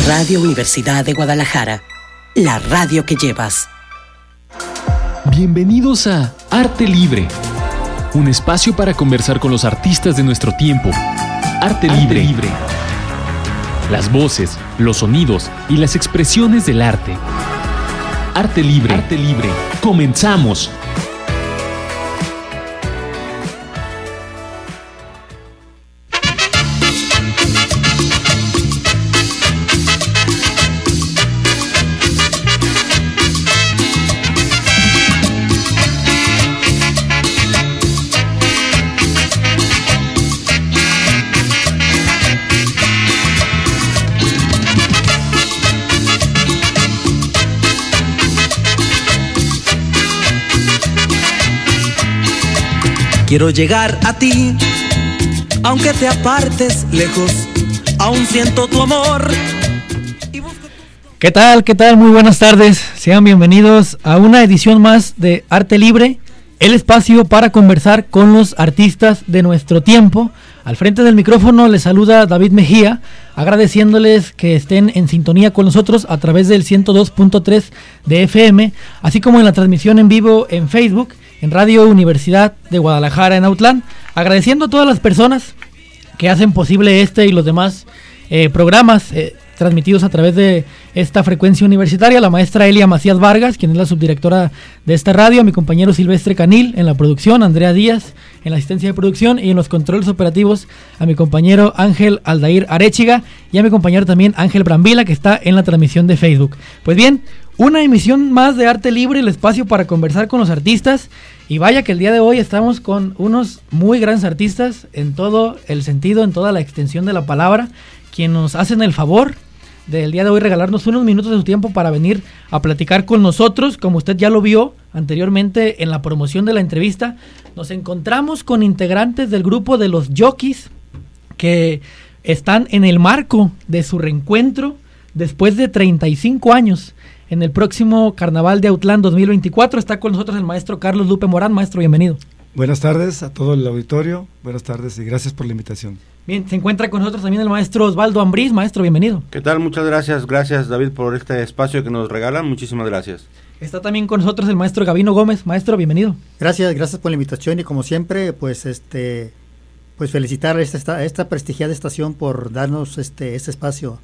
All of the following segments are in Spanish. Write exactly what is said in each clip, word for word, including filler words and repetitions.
Radio Universidad de Guadalajara, la radio que llevas. Bienvenidos a Arte Libre, un espacio para conversar con los artistas de nuestro tiempo. Arte, Arte Libre. Libre. Las voces, los sonidos y las expresiones del arte. Arte Libre. Arte Libre. Comenzamos. Quiero llegar a ti, aunque te apartes lejos, aún siento tu amor. ¿Qué tal? ¿Qué tal? Muy buenas tardes. Sean bienvenidos a una edición más de Arte Libre, el espacio para conversar con los artistas de nuestro tiempo. Al frente del micrófono les saluda David Mejía, agradeciéndoles que estén en sintonía con nosotros a través del ciento dos punto tres de F M, así como en la transmisión en vivo en Facebook, en Radio Universidad de Guadalajara en Autlán, agradeciendo a todas las personas que hacen posible este y los demás eh, programas eh, transmitidos a través de esta frecuencia universitaria, la maestra Elia Macías Vargas, quien es la subdirectora de esta radio, a mi compañero Silvestre Canil en la producción, Andrea Díaz en la asistencia de producción y en los controles operativos a mi compañero Ángel Aldair Arechiga y a mi compañero también Ángel Brambila, que está en la transmisión de Facebook. Pues bien, una emisión más de Arte Libre, el espacio para conversar con los artistas. Y vaya que el día de hoy estamos con unos muy grandes artistas en todo el sentido, en toda la extensión de la palabra, quienes nos hacen el favor del día de hoy regalarnos unos minutos de su tiempo para venir a platicar con nosotros. Como usted ya lo vio anteriormente en la promoción de la entrevista, nos encontramos con integrantes del grupo de los Jockeys que están en el marco de su reencuentro después de treinta y cinco años. En el próximo Carnaval de Autlán dos mil veinticuatro está con nosotros el maestro Carlos Lupe Morán. Maestro, bienvenido. Buenas tardes a todo el auditorio, buenas tardes y gracias por la invitación. Bien, se encuentra con nosotros también el maestro Osvaldo Ambriz. Maestro, bienvenido. ¿Qué tal? Muchas gracias, gracias David por este espacio que nos regalan, muchísimas gracias. Está también con nosotros el maestro Gabino Gómez. Maestro, bienvenido. Gracias, gracias por la invitación y como siempre, pues este, pues felicitar a esta, esta, esta prestigiada estación por darnos este, este espacio.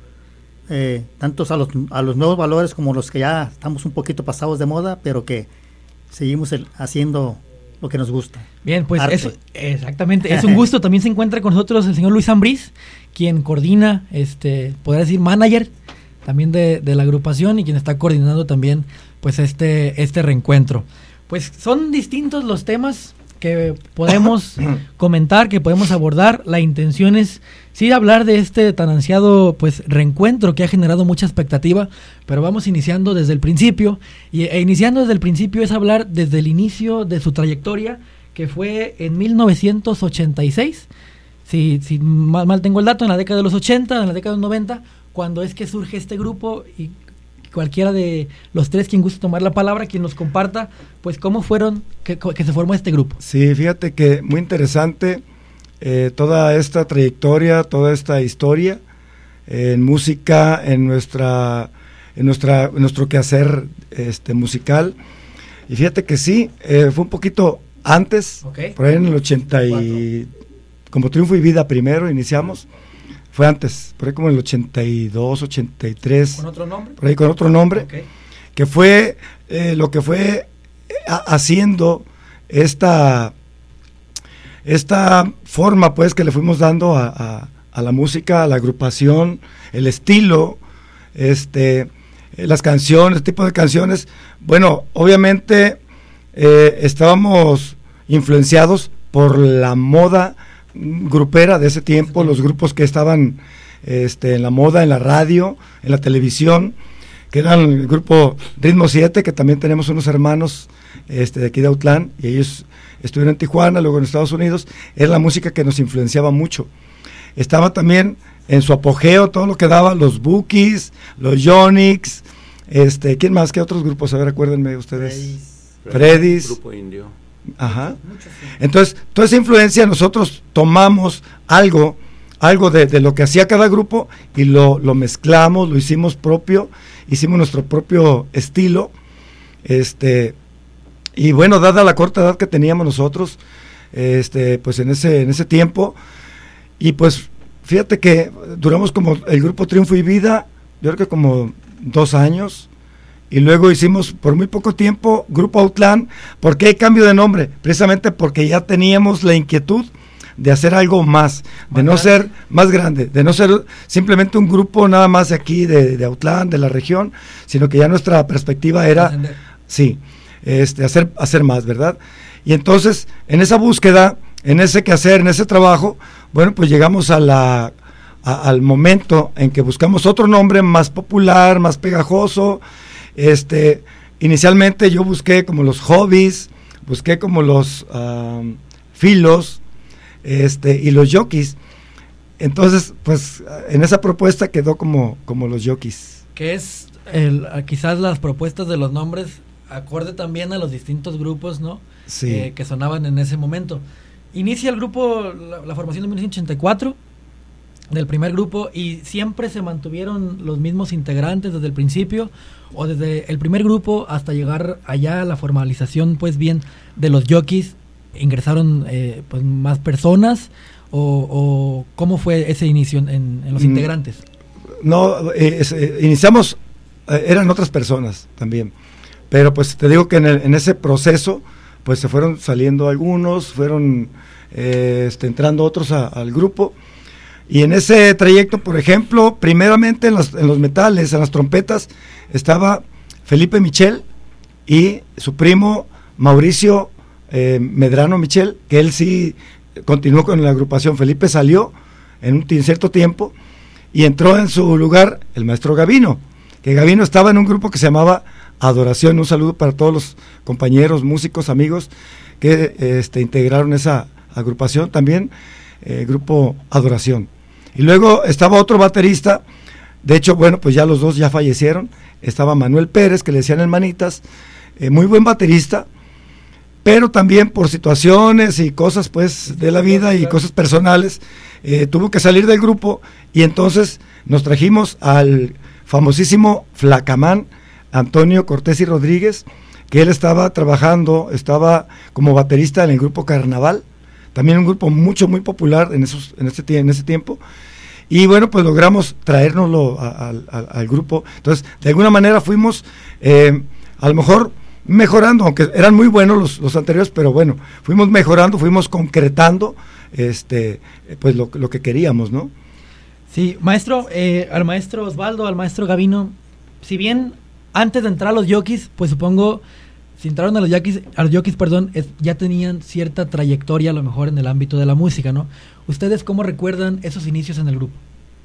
Eh, tantos a los, a los nuevos valores como los que ya estamos un poquito pasados de moda, pero que seguimos el, haciendo lo que nos gusta. Bien, pues eso, exactamente, es un gusto. También se encuentra con nosotros el señor Luis Ambriz, quien coordina, este, podría decir manager también de, de la agrupación y quien está coordinando también pues este, este reencuentro. Pues son distintos los temas que podemos comentar, que podemos abordar. La intención es sí hablar de este tan ansiado pues reencuentro que ha generado mucha expectativa, pero vamos iniciando desde el principio, y e iniciando desde el principio es hablar desde el inicio de su trayectoria, que fue en mil novecientos ochenta y seis, si, si mal, mal tengo el dato, en la década de los ochenta, en la década de los noventa, cuando es que surge este grupo, y cualquiera de los tres quien guste tomar la palabra, quien nos comparta, pues cómo fueron que, que se formó este grupo. Sí, fíjate que muy interesante eh, toda esta trayectoria, toda esta historia eh, en música, en nuestra, en nuestra, en nuestro quehacer este musical. Y fíjate que sí, eh, fue un poquito antes, okay. Por ahí en el ochenta y como Triunfo y Vida primero iniciamos. Fue antes, por ahí como el ochenta y dos, ochenta y tres. ¿Con otro nombre? Por ahí con otro nombre, okay. Que fue eh, lo que fue a, haciendo esta, esta forma pues que le fuimos dando a, a, a la música, a la agrupación, el estilo, este, eh, las canciones, el tipo de canciones. Bueno, obviamente eh, estábamos influenciados por la moda grupera de ese tiempo, los grupos que estaban este, en la moda, en la radio, en la televisión, que eran el grupo Ritmo siete, que también tenemos unos hermanos este, de aquí de Autlán, y ellos estuvieron en Tijuana, luego en Estados Unidos. Era la música que nos influenciaba mucho. Estaba también en su apogeo todo lo que daba los Bookies, los Yonix, este, ¿quién más? ¿Qué otros grupos? A ver, acuérdenme ustedes. Freddy's. Freddy's. Grupo Indio. Ajá. Entonces, toda esa influencia nosotros tomamos algo algo de, de lo que hacía cada grupo y lo, lo mezclamos, lo hicimos propio, hicimos nuestro propio estilo, este, y bueno, dada la corta edad que teníamos nosotros, este, pues en ese, en ese tiempo, y pues fíjate que duramos como el grupo Triunfo y Vida, yo creo que como dos años, y luego hicimos por muy poco tiempo Grupo Outland. ¿Por qué hay cambio de nombre? Precisamente porque ya teníamos la inquietud de hacer algo más, de no ser más grande, de no ser simplemente un grupo nada más de aquí, de, de Outland, de la región, sino que ya nuestra perspectiva era, Ascender. sí, este, hacer, hacer más, ¿verdad? Y entonces, en esa búsqueda, en ese quehacer, en ese trabajo, bueno, pues llegamos a la, a, al momento en que buscamos otro nombre más popular, más pegajoso. Este, inicialmente yo busqué como los hobbies, busqué como los um, filos, este, y los jockeys. Entonces, pues, en esa propuesta quedó como, como los jockeys. Que es, el, quizás las propuestas de los nombres acorde también a los distintos grupos, ¿no? Sí. Eh, que sonaban en ese momento. Inicia el grupo, la, la formación de mil novecientos ochenta y cuatro, del primer grupo, y siempre se mantuvieron los mismos integrantes desde el principio, o desde el primer grupo hasta llegar allá a la formalización, pues bien, de los jockeys, ingresaron eh, pues más personas, o, o cómo fue ese inicio en, en los integrantes. No, eh, es, eh, iniciamos, eh, eran otras personas también, pero pues te digo que en, el, en ese proceso, pues se fueron saliendo algunos, fueron eh, este, entrando otros a, al grupo, y en ese trayecto, por ejemplo, primeramente en los, en los metales, en las trompetas, estaba Felipe Michel y su primo Mauricio eh, Medrano Michel, que él sí continuó con la agrupación. Felipe salió en un t- cierto tiempo y entró en su lugar el maestro Gavino, que Gavino estaba en un grupo que se llamaba Adoración. Un saludo para todos los compañeros, músicos, amigos que este, integraron esa agrupación también, eh, grupo Adoración. Y luego estaba otro baterista, de hecho, bueno, pues ya los dos ya fallecieron. Estaba Manuel Pérez, que le decían el Manitas, eh, muy buen baterista, pero también por situaciones y cosas pues de la vida y cosas personales, eh, tuvo que salir del grupo, y entonces nos trajimos al famosísimo Flacamán, Antonio Cortés y Rodríguez, que él estaba trabajando, estaba como baterista en el grupo Carnaval, también un grupo mucho, muy popular en, esos, en, ese, en ese tiempo, y bueno, pues logramos traérnoslo a, a, a, al grupo. Entonces, de alguna manera fuimos, eh, a lo mejor mejorando, aunque eran muy buenos los, los anteriores, pero bueno, fuimos mejorando, fuimos concretando este, pues lo, lo que queríamos, ¿no? Sí, maestro, eh, al maestro Osvaldo, al maestro Gavino, si bien antes de entrar a los jockeys, pues supongo, si entraron a los jockeys, a los jockeys, perdón, es, ya tenían cierta trayectoria a lo mejor en el ámbito de la música, ¿no? ¿Ustedes cómo recuerdan esos inicios en el grupo?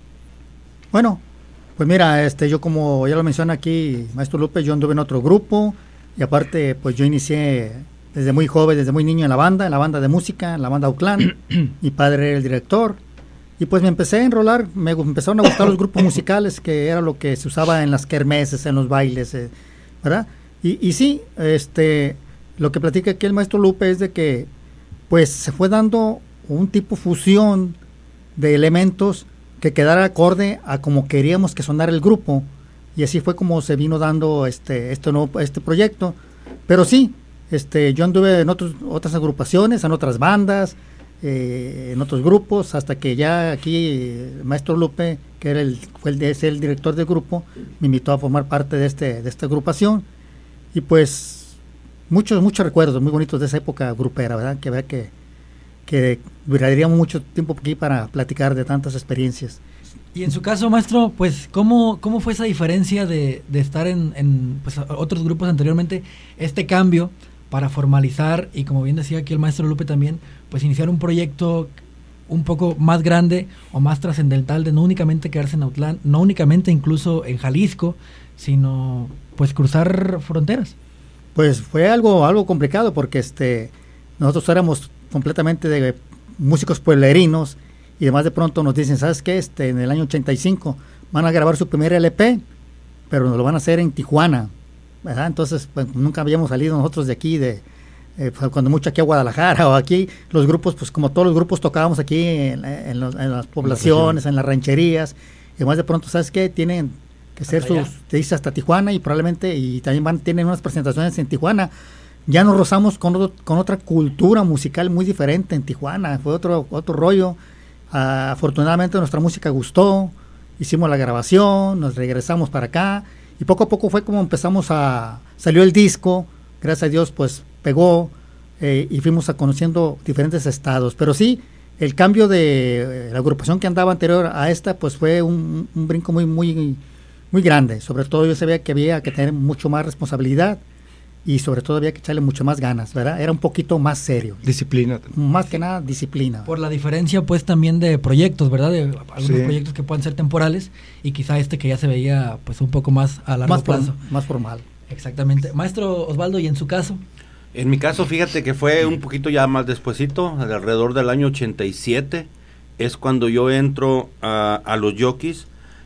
Bueno, pues mira, este, yo como ya lo menciona aquí, maestro Lupe, yo anduve en otro grupo, y aparte, pues yo inicié desde muy joven, desde muy niño en la banda, en la banda de música, en la banda Outland. Mi padre era el director, y pues me empecé a enrolar, me empezaron a gustar los grupos musicales, que era lo que se usaba en las kermeses, en los bailes, eh, ¿verdad? Y, y sí, este, lo que platica aquí el maestro Lupe es de que, pues se fue dando un tipo fusión de elementos que quedara acorde a como queríamos que sonara el grupo, y así fue como se vino dando este este nuevo, este proyecto. Pero sí, este yo anduve en otros, otras agrupaciones, en otras bandas, eh, en otros grupos, hasta que ya aquí el maestro Lupe, que era el fue el, es el director del grupo, me invitó a formar parte de este de esta agrupación, y pues muchos muchos recuerdos muy bonitos de esa época grupera, ¿verdad? Que vea que que duraríamos mucho tiempo aquí para platicar de tantas experiencias. Y en su caso, maestro, pues, ¿cómo, cómo fue esa diferencia de, de estar en, en pues, otros grupos anteriormente, este cambio para formalizar, y como bien decía aquí el maestro Lupe también, pues iniciar un proyecto un poco más grande o más trascendental, de no únicamente quedarse en Outland, no únicamente incluso en Jalisco, sino pues cruzar fronteras? Pues fue algo, algo complicado, porque este nosotros éramos completamente de músicos pueblerinos, y además de pronto nos dicen, ¿sabes qué? Este, en el año ochenta y cinco van a grabar su primer L P, pero nos lo van a hacer en Tijuana, ¿verdad? Entonces, pues nunca habíamos salido nosotros de aquí, de, eh, pues, cuando mucho aquí a Guadalajara o aquí, los grupos, pues como todos los grupos tocábamos aquí en, en, los, en las poblaciones, en las rancherías, y además de pronto, ¿sabes qué? Tienen que ser sus, te dice hasta Tijuana y probablemente, y también van, tienen unas presentaciones en Tijuana. Ya nos rozamos con, otro, con otra cultura musical muy diferente en Tijuana, fue otro, otro rollo. Uh, afortunadamente nuestra música gustó, hicimos la grabación, nos regresamos para acá y poco a poco fue como empezamos a, salió el disco, gracias a Dios pues pegó eh, y fuimos a conociendo diferentes estados, pero sí, el cambio de eh, la agrupación que andaba anterior a esta pues fue un, un brinco muy, muy, muy grande, sobre todo yo sabía que había que tener mucho más responsabilidad y sobre todo había que echarle mucho más ganas, ¿verdad? Era un poquito más serio. Disciplina. Más que nada, disciplina. Por la diferencia, pues, también de proyectos, ¿verdad? De algunos sí. proyectos que pueden ser temporales y quizá este que ya se veía, pues, un poco más a largo más plazo. Por, más formal. Exactamente. Maestro Osvaldo, ¿y en su caso? En mi caso, fíjate que fue un poquito ya más despuesito, alrededor del año ochenta y siete, es cuando yo entro a, a los Jockeys,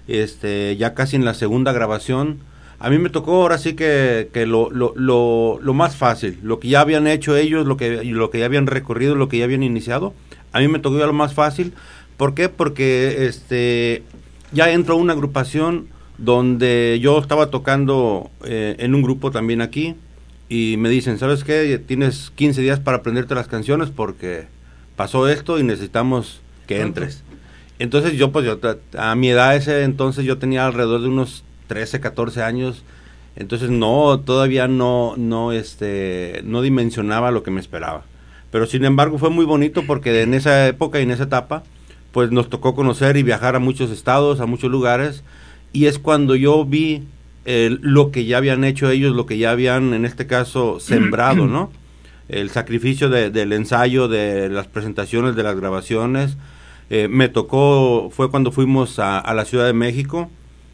este, ya casi en la segunda grabación. A mí me tocó ahora sí que, que lo, lo, lo, lo más fácil, lo que ya habían hecho ellos, lo que, lo que ya habían recorrido, lo que ya habían iniciado, a mí me tocó ya lo más fácil. ¿Por qué? Porque este, ya entro a una agrupación donde yo estaba tocando eh, en un grupo también aquí y me dicen, ¿sabes qué? Tienes quince días para aprenderte las canciones porque pasó esto y necesitamos que entres. Entonces yo pues yo, a mi edad ese entonces yo tenía alrededor de unos trece, catorce años, entonces no, todavía no, no, este, no dimensionaba lo que me esperaba, pero sin embargo fue muy bonito porque en esa época y en esa etapa, pues nos tocó conocer y viajar a muchos estados, a muchos lugares, y es cuando yo vi eh, lo que ya habían hecho ellos, lo que ya habían, en este caso, sembrado, ¿no? El sacrificio de, del ensayo, de las presentaciones, de las grabaciones, eh, me tocó, fue cuando fuimos a, a la Ciudad de México,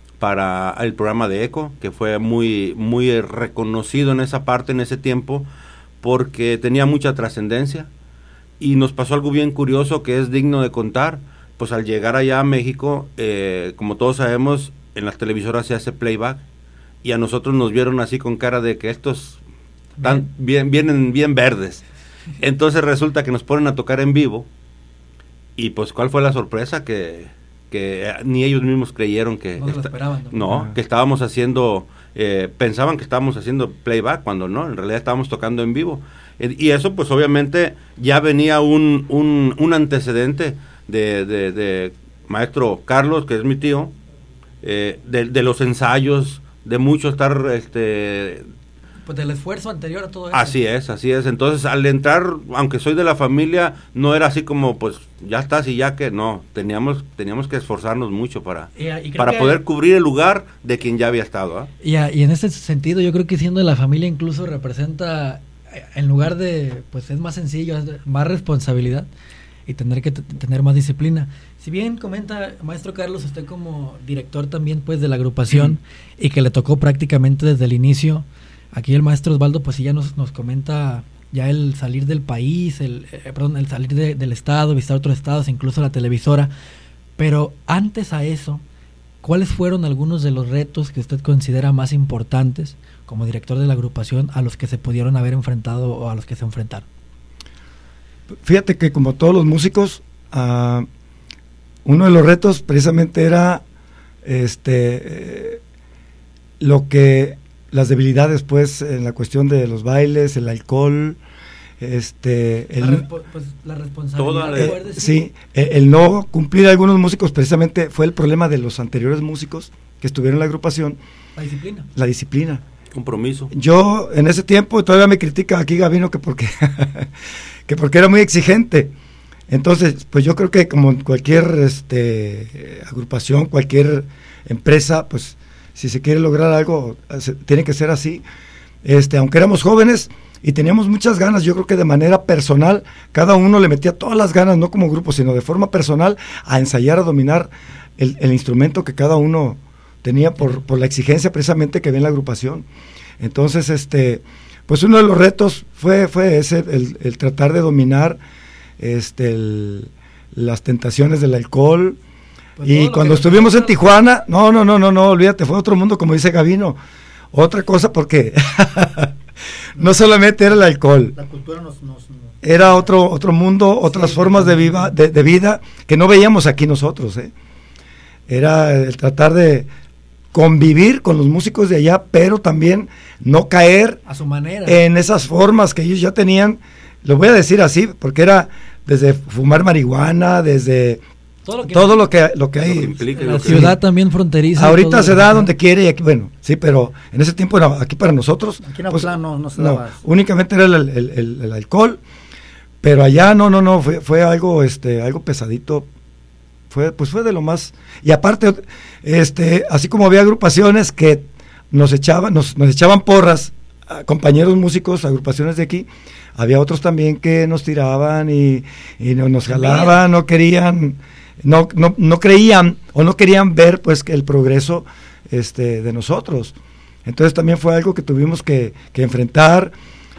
para el programa de Eco, que fue muy, muy reconocido en esa parte, en ese tiempo, porque tenía mucha trascendencia, y nos pasó algo bien curioso que es digno de contar. Pues al llegar allá a México, eh, como todos sabemos, en las televisoras se hace playback, y a nosotros nos vieron así con cara de que estos tan, bien, vienen bien verdes. Entonces resulta que nos ponen a tocar en vivo, y pues ¿cuál fue la sorpresa? Que que ni ellos mismos creyeron que no, esta, lo esperaban, ¿no? no Ah. que estábamos haciendo eh, pensaban que estábamos haciendo playback cuando no, en realidad estábamos tocando en vivo, eh, y eso pues obviamente ya venía un, un, un antecedente de, de, de maestro Carlos, que es mi tío, eh, de, de los ensayos, de mucho estar este pues del esfuerzo anterior a todo eso. Así es, así es. Entonces, al entrar, aunque soy de la familia, no era así como, pues, ya estás y ya que, no, teníamos teníamos que esforzarnos mucho para, y, y para que, poder cubrir el lugar de quien ya había estado. ¿eh? Y, y en ese sentido, yo creo que siendo de la familia incluso representa, en lugar de, pues es más sencillo, es más responsabilidad y tener que t- tener más disciplina. Si bien comenta, maestro Carlos, usted como director también, pues, de la agrupación, mm. y que le tocó prácticamente desde el inicio. Aquí el maestro Osvaldo pues sí ya nos, nos comenta ya el salir del país, el eh, perdón, el salir de, del estado, visitar otros estados, incluso la televisora. Pero antes a eso, ¿cuáles fueron algunos de los retos que usted considera más importantes como director de la agrupación a los que se pudieron haber enfrentado o a los que se enfrentaron? Fíjate que como todos los músicos, uh, uno de los retos precisamente era este eh, lo que las debilidades, pues, en la cuestión de los bailes, el alcohol, este el, la, respo- pues, la responsabilidad la, de poder eh, decir. sí, el, el no cumplir a algunos músicos precisamente fue el problema de los anteriores músicos que estuvieron en la agrupación. La disciplina. La disciplina. Compromiso. Yo en ese tiempo, todavía me critica aquí Gabino que porque que porque era muy exigente. Entonces, pues yo creo que como cualquier este agrupación, cualquier empresa, pues si se quiere lograr algo, se, tiene que ser así. Este, aunque éramos jóvenes y teníamos muchas ganas, yo creo que de manera personal, cada uno le metía todas las ganas, no como grupo, sino de forma personal, a ensayar, a dominar el, el instrumento que cada uno tenía por, por la exigencia precisamente que había en la agrupación. Entonces, este, pues uno de los retos fue, fue ese, el, el tratar de dominar este, el, las tentaciones del alcohol. Pues y cuando estuvimos en Tijuana, no, no, no, no, no, olvídate, fue otro mundo, como dice Gabino, otra cosa porque no solamente era el alcohol. La cultura nos... nos, nos era otro otro mundo, otras sí, formas de, viva, de, de vida que no veíamos aquí nosotros. ¿eh? Era el tratar de convivir con los músicos de allá, pero también no caer a su manera en esas formas que ellos ya tenían. Lo voy a decir así, porque era desde fumar marihuana, desde todo lo que, todo lo que, lo que hay. Lo que implica, la ciudad sí. También fronteriza. Ahorita se da donde quiere y aquí, bueno, sí, pero en ese tiempo era aquí para nosotros. Aquí en pues, no, no se daba. No, únicamente era el, el, el, el alcohol, pero allá no, no, no, fue, fue algo, este, algo pesadito. Fue, pues fue de lo más, y aparte, este, así como había agrupaciones que nos echaban, nos, nos echaban porras, compañeros músicos, agrupaciones de aquí, había otros también que nos tiraban y, y no, nos jalaban, no querían, no, no, no creían o no querían ver pues que el progreso este, de nosotros. Entonces también fue algo que tuvimos que, que enfrentar,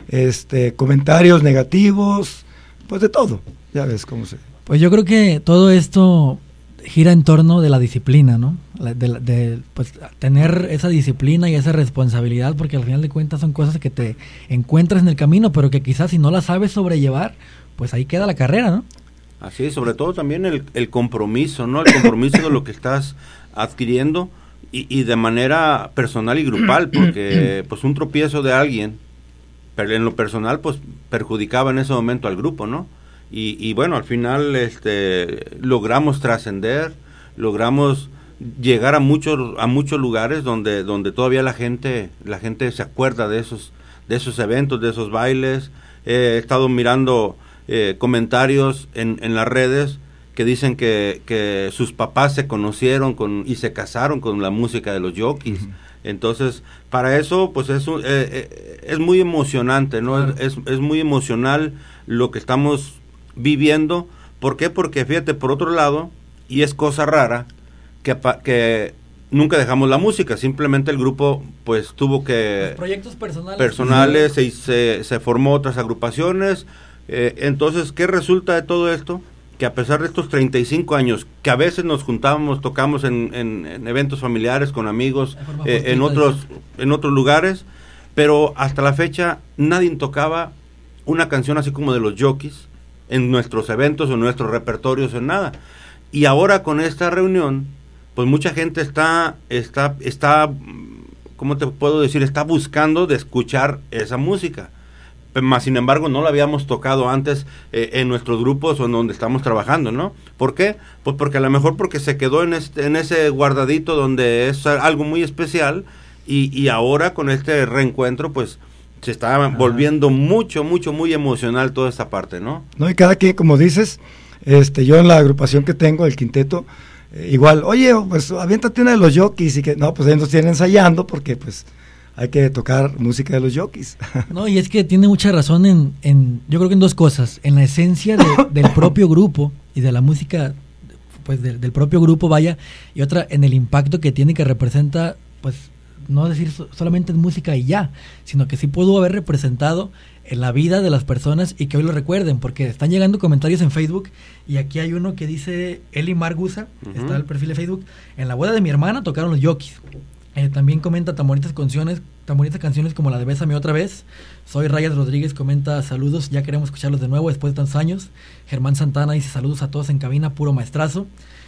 este, comentarios negativos, pues de todo, ya ves cómo se... Pues yo creo que todo esto gira en torno de la disciplina, ¿no? De, de, de pues, tener esa disciplina y esa responsabilidad, porque al final de cuentas son cosas que te encuentras en el camino, pero que quizás si no las sabes sobrellevar, pues ahí queda la carrera, ¿no? Así es, sobre todo también el, el compromiso, ¿no? El compromiso de lo que estás adquiriendo y, y de manera personal y grupal, porque pues un tropiezo de alguien, pero en lo personal, pues perjudicaba en ese momento al grupo, ¿no? Y, y bueno, al final este, logramos trascender, logramos llegar a muchos a muchos lugares donde donde todavía la gente la gente se acuerda de esos de esos eventos, de esos bailes. Eh, he estado mirando eh, comentarios en, en las redes que dicen que, que sus papás se conocieron con y se casaron con la música de los Jockeys. Uh-huh. Entonces, para eso, pues es, un, eh, eh, es muy emocionante, ¿no? Claro. Es, es, es muy emocional lo que estamos viviendo. ¿Por qué? Porque fíjate, por otro lado, y es cosa rara, que, que nunca dejamos la música, simplemente el grupo pues tuvo que... Los proyectos personales. Personales, se, se, se formó otras agrupaciones, eh, entonces, ¿qué resulta de todo esto? Que a pesar de estos treinta y cinco años, que a veces nos juntábamos, tocamos en, en, en eventos familiares, con amigos, eh, en otros en otros lugares, pero hasta la fecha nadie tocaba una canción así como de los Jockeys en nuestros eventos o en nuestros repertorios o en nada. Y ahora con esta reunión, pues mucha gente está, está, está, ¿cómo te puedo decir? Está buscando de escuchar esa música. Más sin embargo, no la habíamos tocado antes eh, en nuestros grupos o en donde estamos trabajando, ¿no? ¿Por qué? Pues porque a lo mejor porque se quedó en, este, en ese guardadito donde es algo muy especial y, y ahora con este reencuentro, pues se está volviendo mucho, mucho, muy emocional toda esta parte, ¿no? No, y cada quien, como dices, este, yo en la agrupación que tengo, el quinteto, eh, igual, oye, pues aviéntate una de los Jockeys, y que, no, pues ellos nos tienen ensayando, porque pues hay que tocar música de los Jockeys. No, y es que tiene mucha razón en, en yo creo que en dos cosas, en la esencia de, del propio grupo, y de la música, pues de, del propio grupo, vaya, y otra, en el impacto que tiene, que representa, pues, no decir so, solamente en música y ya, sino que sí pudo haber representado en la vida de las personas y que hoy lo recuerden, porque están llegando comentarios en Facebook y aquí hay uno que dice Eli Margusa, uh-huh. Está el perfil de Facebook, en la boda de mi hermana tocaron los Jockeys. Eh, también comenta tan bonitas canciones, tan bonitas canciones como la de Bésame otra vez. Soy Rayas Rodríguez, comenta saludos, ya queremos escucharlos de nuevo después de tantos años. Germán Santana dice saludos a todos en cabina, puro maestrazo.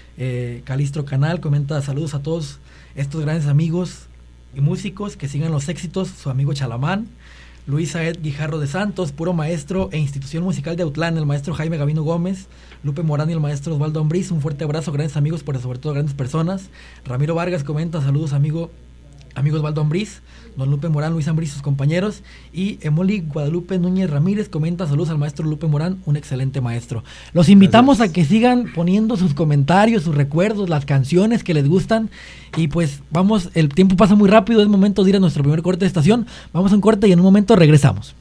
Eh, Calistro Canal comenta saludos a todos estos grandes amigos y músicos, que sigan los éxitos, su amigo Chalamán. Luisa Ed Guijarro de Santos, puro maestro e institución musical de Autlán, el maestro Jaime Gavino Gómez, Lupe Morán y el maestro Osvaldo Ambriz, un fuerte abrazo, grandes amigos, pero sobre todo grandes personas. Ramiro Vargas comenta, saludos amigo, amigo Osvaldo Ambriz, don Lupe Morán, Luis Ambriz, sus compañeros, y Emoli Guadalupe Núñez Ramírez comenta, saludos al maestro Lupe Morán, un excelente maestro. Los invitamos Gracias. A que sigan poniendo sus comentarios, sus recuerdos, las canciones que les gustan, y pues vamos, el tiempo pasa muy rápido, es momento de ir a nuestro primer corte de estación, vamos a un corte y en un momento regresamos.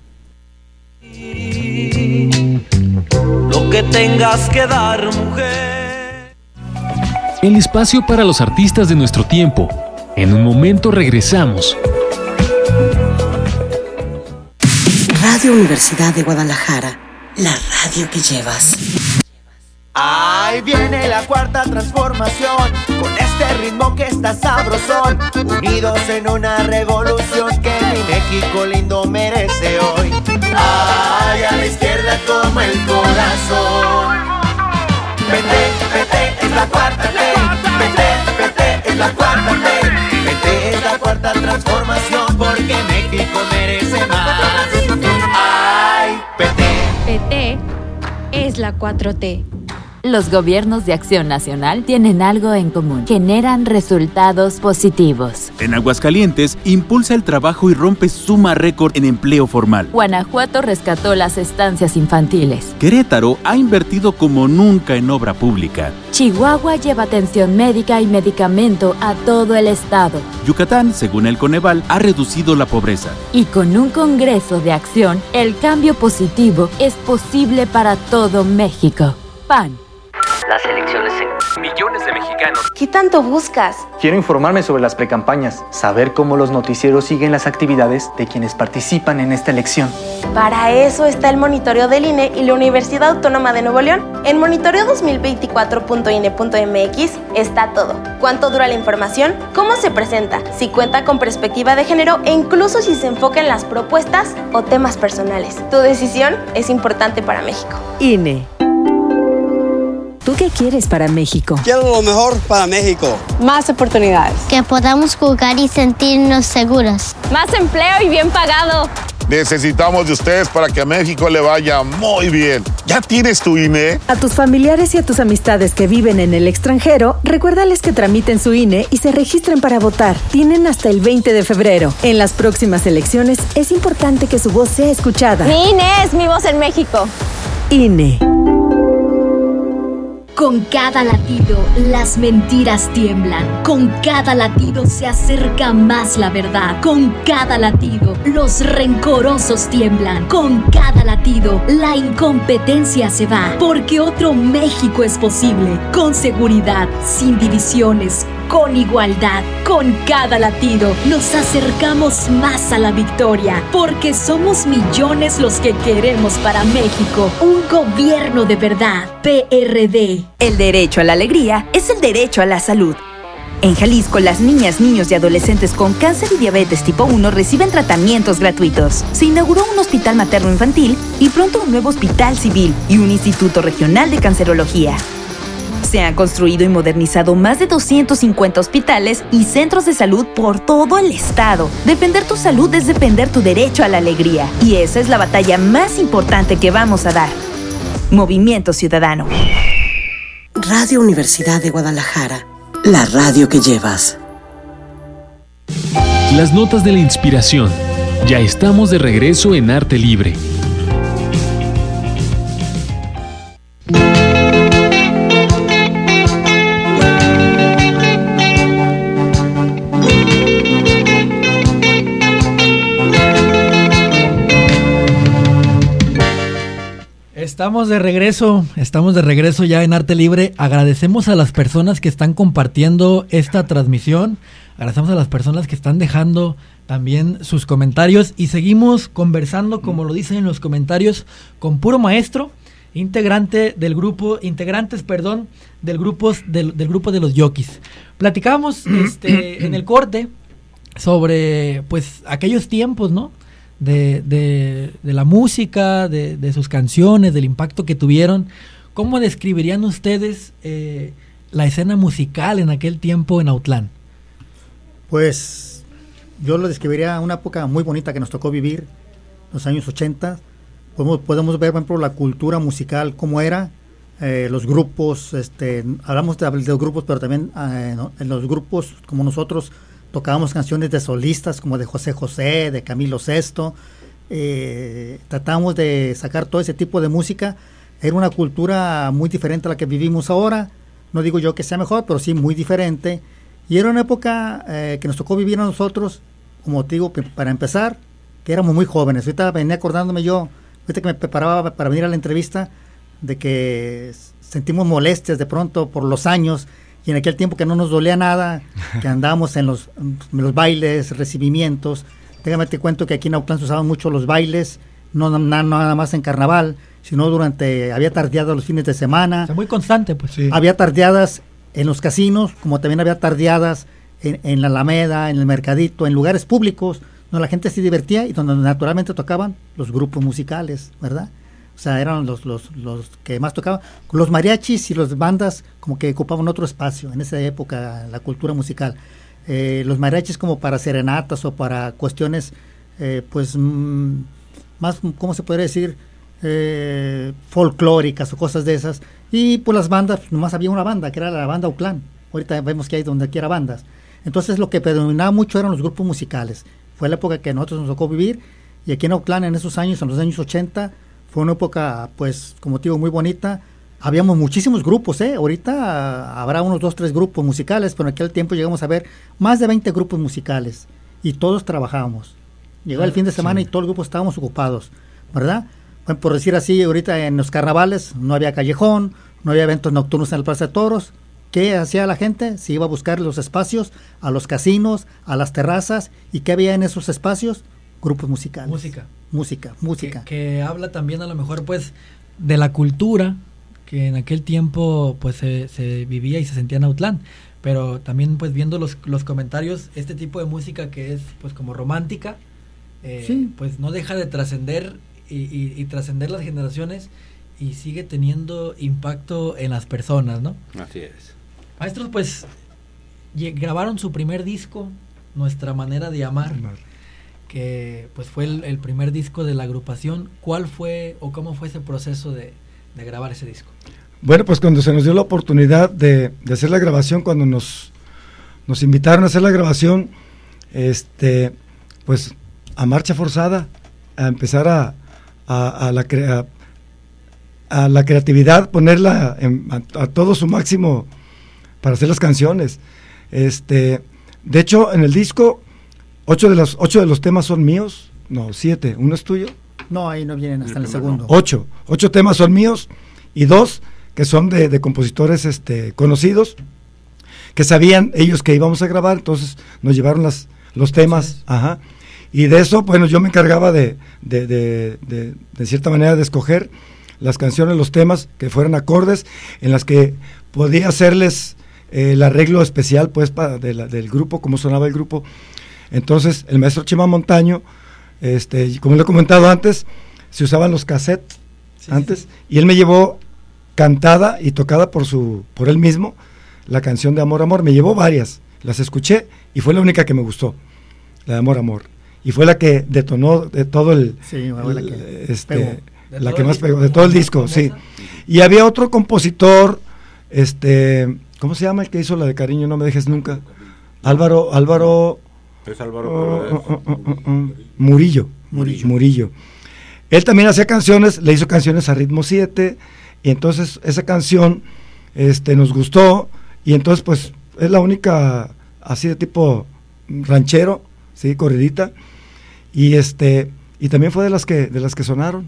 Lo que tengas que dar, mujer. El espacio para los artistas de nuestro tiempo. En un momento regresamos. Radio Universidad de Guadalajara, la radio que llevas. Ahí viene la cuarta transformación, con este ritmo que está sabrosón, unidos en una revolución que mi México lindo merece hoy. Ay, a la izquierda como el corazón. P T, P T es la cuarta T, P T, P T es la cuarta T, P T es la cuarta transformación porque México merece más. Ay, P T. P T es la cuatro T. Los gobiernos de Acción Nacional tienen algo en común: generan resultados positivos. En Aguascalientes, impulsa el trabajo y rompe suma récord en empleo formal. Guanajuato rescató las estancias infantiles. Querétaro ha invertido como nunca en obra pública. Chihuahua lleva atención médica y medicamento a todo el estado. Yucatán, según el Coneval, ha reducido la pobreza. Y con un Congreso de Acción, el cambio positivo es posible para todo México. P A N. Las elecciones en millones de mexicanos. ¿Qué tanto buscas? Quiero informarme sobre las precampañas, saber cómo los noticieros siguen las actividades de quienes participan en esta elección. Para eso está el monitoreo del I N E y la Universidad Autónoma de Nuevo León. En monitoreo dos mil veinticuatro punto I N E punto M X está todo. ¿Cuánto dura la información? ¿Cómo se presenta? Si cuenta con perspectiva de género e incluso si se enfoca en las propuestas o temas personales. Tu decisión es importante para México. I N E. ¿Tú qué quieres para México? Quiero lo mejor para México. Más oportunidades. Que podamos jugar y sentirnos seguros. Más empleo y bien pagado. Necesitamos de ustedes para que a México le vaya muy bien. ¿Ya tienes tu I N E? A tus familiares y a tus amistades que viven en el extranjero, recuérdales que tramiten su I N E y se registren para votar. Tienen hasta el veinte de febrero. En las próximas elecciones es importante que su voz sea escuchada. Mi I N E es mi voz en México. I N E. Con cada latido, las mentiras tiemblan. Con cada latido se acerca más la verdad. Con cada latido, los rencorosos tiemblan. Con cada latido, la incompetencia se va. Porque otro México es posible. Con seguridad, sin divisiones, con igualdad. Con cada latido, nos acercamos más a la victoria. Porque somos millones los que queremos para México un gobierno de verdad. P R D. El derecho a la alegría es el derecho a la salud. En Jalisco, las niñas, niños y adolescentes con cáncer y diabetes tipo uno reciben tratamientos gratuitos. Se inauguró un hospital materno-infantil y pronto un nuevo hospital civil y un instituto regional de cancerología. Se han construido y modernizado más de doscientos cincuenta hospitales y centros de salud por todo el estado. Defender tu salud es defender tu derecho a la alegría. Y esa es la batalla más importante que vamos a dar. Movimiento Ciudadano. Radio Universidad de Guadalajara, la radio que llevas. Las notas de la inspiración. Ya estamos de regreso en Arte Libre. Estamos de regreso, estamos de regreso ya en Arte Libre. Agradecemos a las personas que están compartiendo esta transmisión, agradecemos a las personas que están dejando también sus comentarios y seguimos conversando, como lo dicen en los comentarios, con Puro Maestro, integrante del grupo, integrantes, perdón, del grupo del, del grupo de los Yokis. Platicábamos este, en el corte sobre pues aquellos tiempos, ¿no? De, de, de la música, de, de sus canciones, del impacto que tuvieron. ¿Cómo describirían ustedes eh, la escena musical en aquel tiempo en Autlán? Pues yo lo describiría una época muy bonita que nos tocó vivir, los años ochenta. Podemos, podemos ver, por ejemplo, la cultura musical, cómo era, eh, los grupos, este, hablamos de, de los grupos, pero también eh, ¿no? en los grupos como nosotros tocábamos canciones de solistas como de José José, de Camilo Sesto, eh, tratamos de sacar todo ese tipo de música. Era una cultura muy diferente a la que vivimos ahora, no digo yo que sea mejor, pero sí muy diferente, y era una época eh, que nos tocó vivir a nosotros, como te digo, para empezar, que éramos muy jóvenes. Ahorita venía acordándome yo, ahorita que me preparaba para venir a la entrevista, de que sentimos molestias de pronto por los años, y en aquel tiempo que no nos dolía nada, que andábamos en los, en los bailes, recibimientos. Déjame te cuento que aquí en Autlán se usaban mucho los bailes, no, no nada más en carnaval, sino durante, había tardeadas los fines de semana. O sea, muy constante, pues. Sí. Había tardeadas en los casinos, como también había tardeadas en, en la Alameda, en el Mercadito, en lugares públicos, donde la gente se divertía y donde naturalmente tocaban los grupos musicales, ¿verdad? O sea, eran los, los, los que más tocaban. Los mariachis y las bandas como que ocupaban otro espacio en esa época, la cultura musical. Eh, los mariachis como para serenatas o para cuestiones, eh, pues, mmm, más, ¿cómo se podría decir? Eh, folclóricas o cosas de esas. Y pues las bandas, pues, nomás había una banda, que era la banda Autlán. Ahorita vemos que hay donde quiera bandas. Entonces lo que predominaba mucho eran los grupos musicales. Fue la época que a nosotros nos tocó vivir, y aquí en Autlán en esos años, en los años ochenta, fue una época, pues, como te digo, muy bonita. Habíamos muchísimos grupos, ¿eh? Ahorita habrá unos dos, tres grupos musicales, pero en aquel tiempo llegamos a ver más de veinte grupos musicales, y todos trabajábamos. Llegó el fin de semana sí. y todos los grupos estábamos ocupados, ¿verdad? Bueno, por decir así, ahorita en los carnavales no había callejón, no había eventos nocturnos en el Plaza de Toros. ¿Qué hacía la gente? Se iba a buscar los espacios, a los casinos, a las terrazas. ¿Y qué había en esos espacios? Grupos musicales. Música. Música, música. Que, que habla también a lo mejor pues de la cultura que en aquel tiempo pues se, se vivía y se sentía en Autlán. Pero también pues viendo los, los comentarios, este tipo de música que es pues como romántica, eh, sí. pues no deja de trascender y, y, y trascender las generaciones y sigue teniendo impacto en las personas, ¿no? Así es. Maestros, pues grabaron su primer disco, Nuestra Manera de Amar, que pues fue el, el primer disco de la agrupación. ¿Cuál fue o cómo fue ese proceso de, de grabar ese disco? Bueno, pues cuando se nos dio la oportunidad de, de hacer la grabación, cuando nos, nos invitaron a hacer la grabación, este, pues a marcha forzada, a empezar a, a, a, la, crea, a la creatividad, ponerla en, a, a todo su máximo para hacer las canciones. Este, de hecho, en el disco, ocho de los ocho de los temas son míos, no, siete, uno es tuyo. No, ahí no vienen hasta el, el segundo. Ocho, ocho temas son míos y dos que son de, de compositores este, conocidos, que sabían ellos que íbamos a grabar, entonces nos llevaron las, los temas, sí. ajá, y de eso, bueno, yo me encargaba de, de, de, de, de cierta manera de escoger las canciones, los temas que fueran acordes, en las que podía hacerles eh, el arreglo especial, pues, para de la, del grupo, cómo sonaba el grupo. Entonces, el maestro Chema Montaño, este, como le he comentado antes, se usaban los cassettes sí, antes, sí. y él me llevó cantada y tocada por su por él mismo la canción de Amor, Amor. Me llevó varias, las escuché y fue la única que me gustó, la de Amor, Amor. Y fue la que detonó de todo el... Sí, el, la que, este, pegó. la que más pegó, de todo el disco, sí. Y había otro compositor, este, ¿cómo se llama el que hizo la de Cariño, no me dejes nunca? Álvaro, Álvaro... Es Álvaro uh, uh, uh, uh, uh, Murillo, Murillo. Murillo. Él también hacía canciones, le hizo canciones a ritmo siete, y entonces esa canción este, nos gustó, y entonces pues es la única así de tipo ranchero, sí, corridita, y este y también fue de las que de las que sonaron.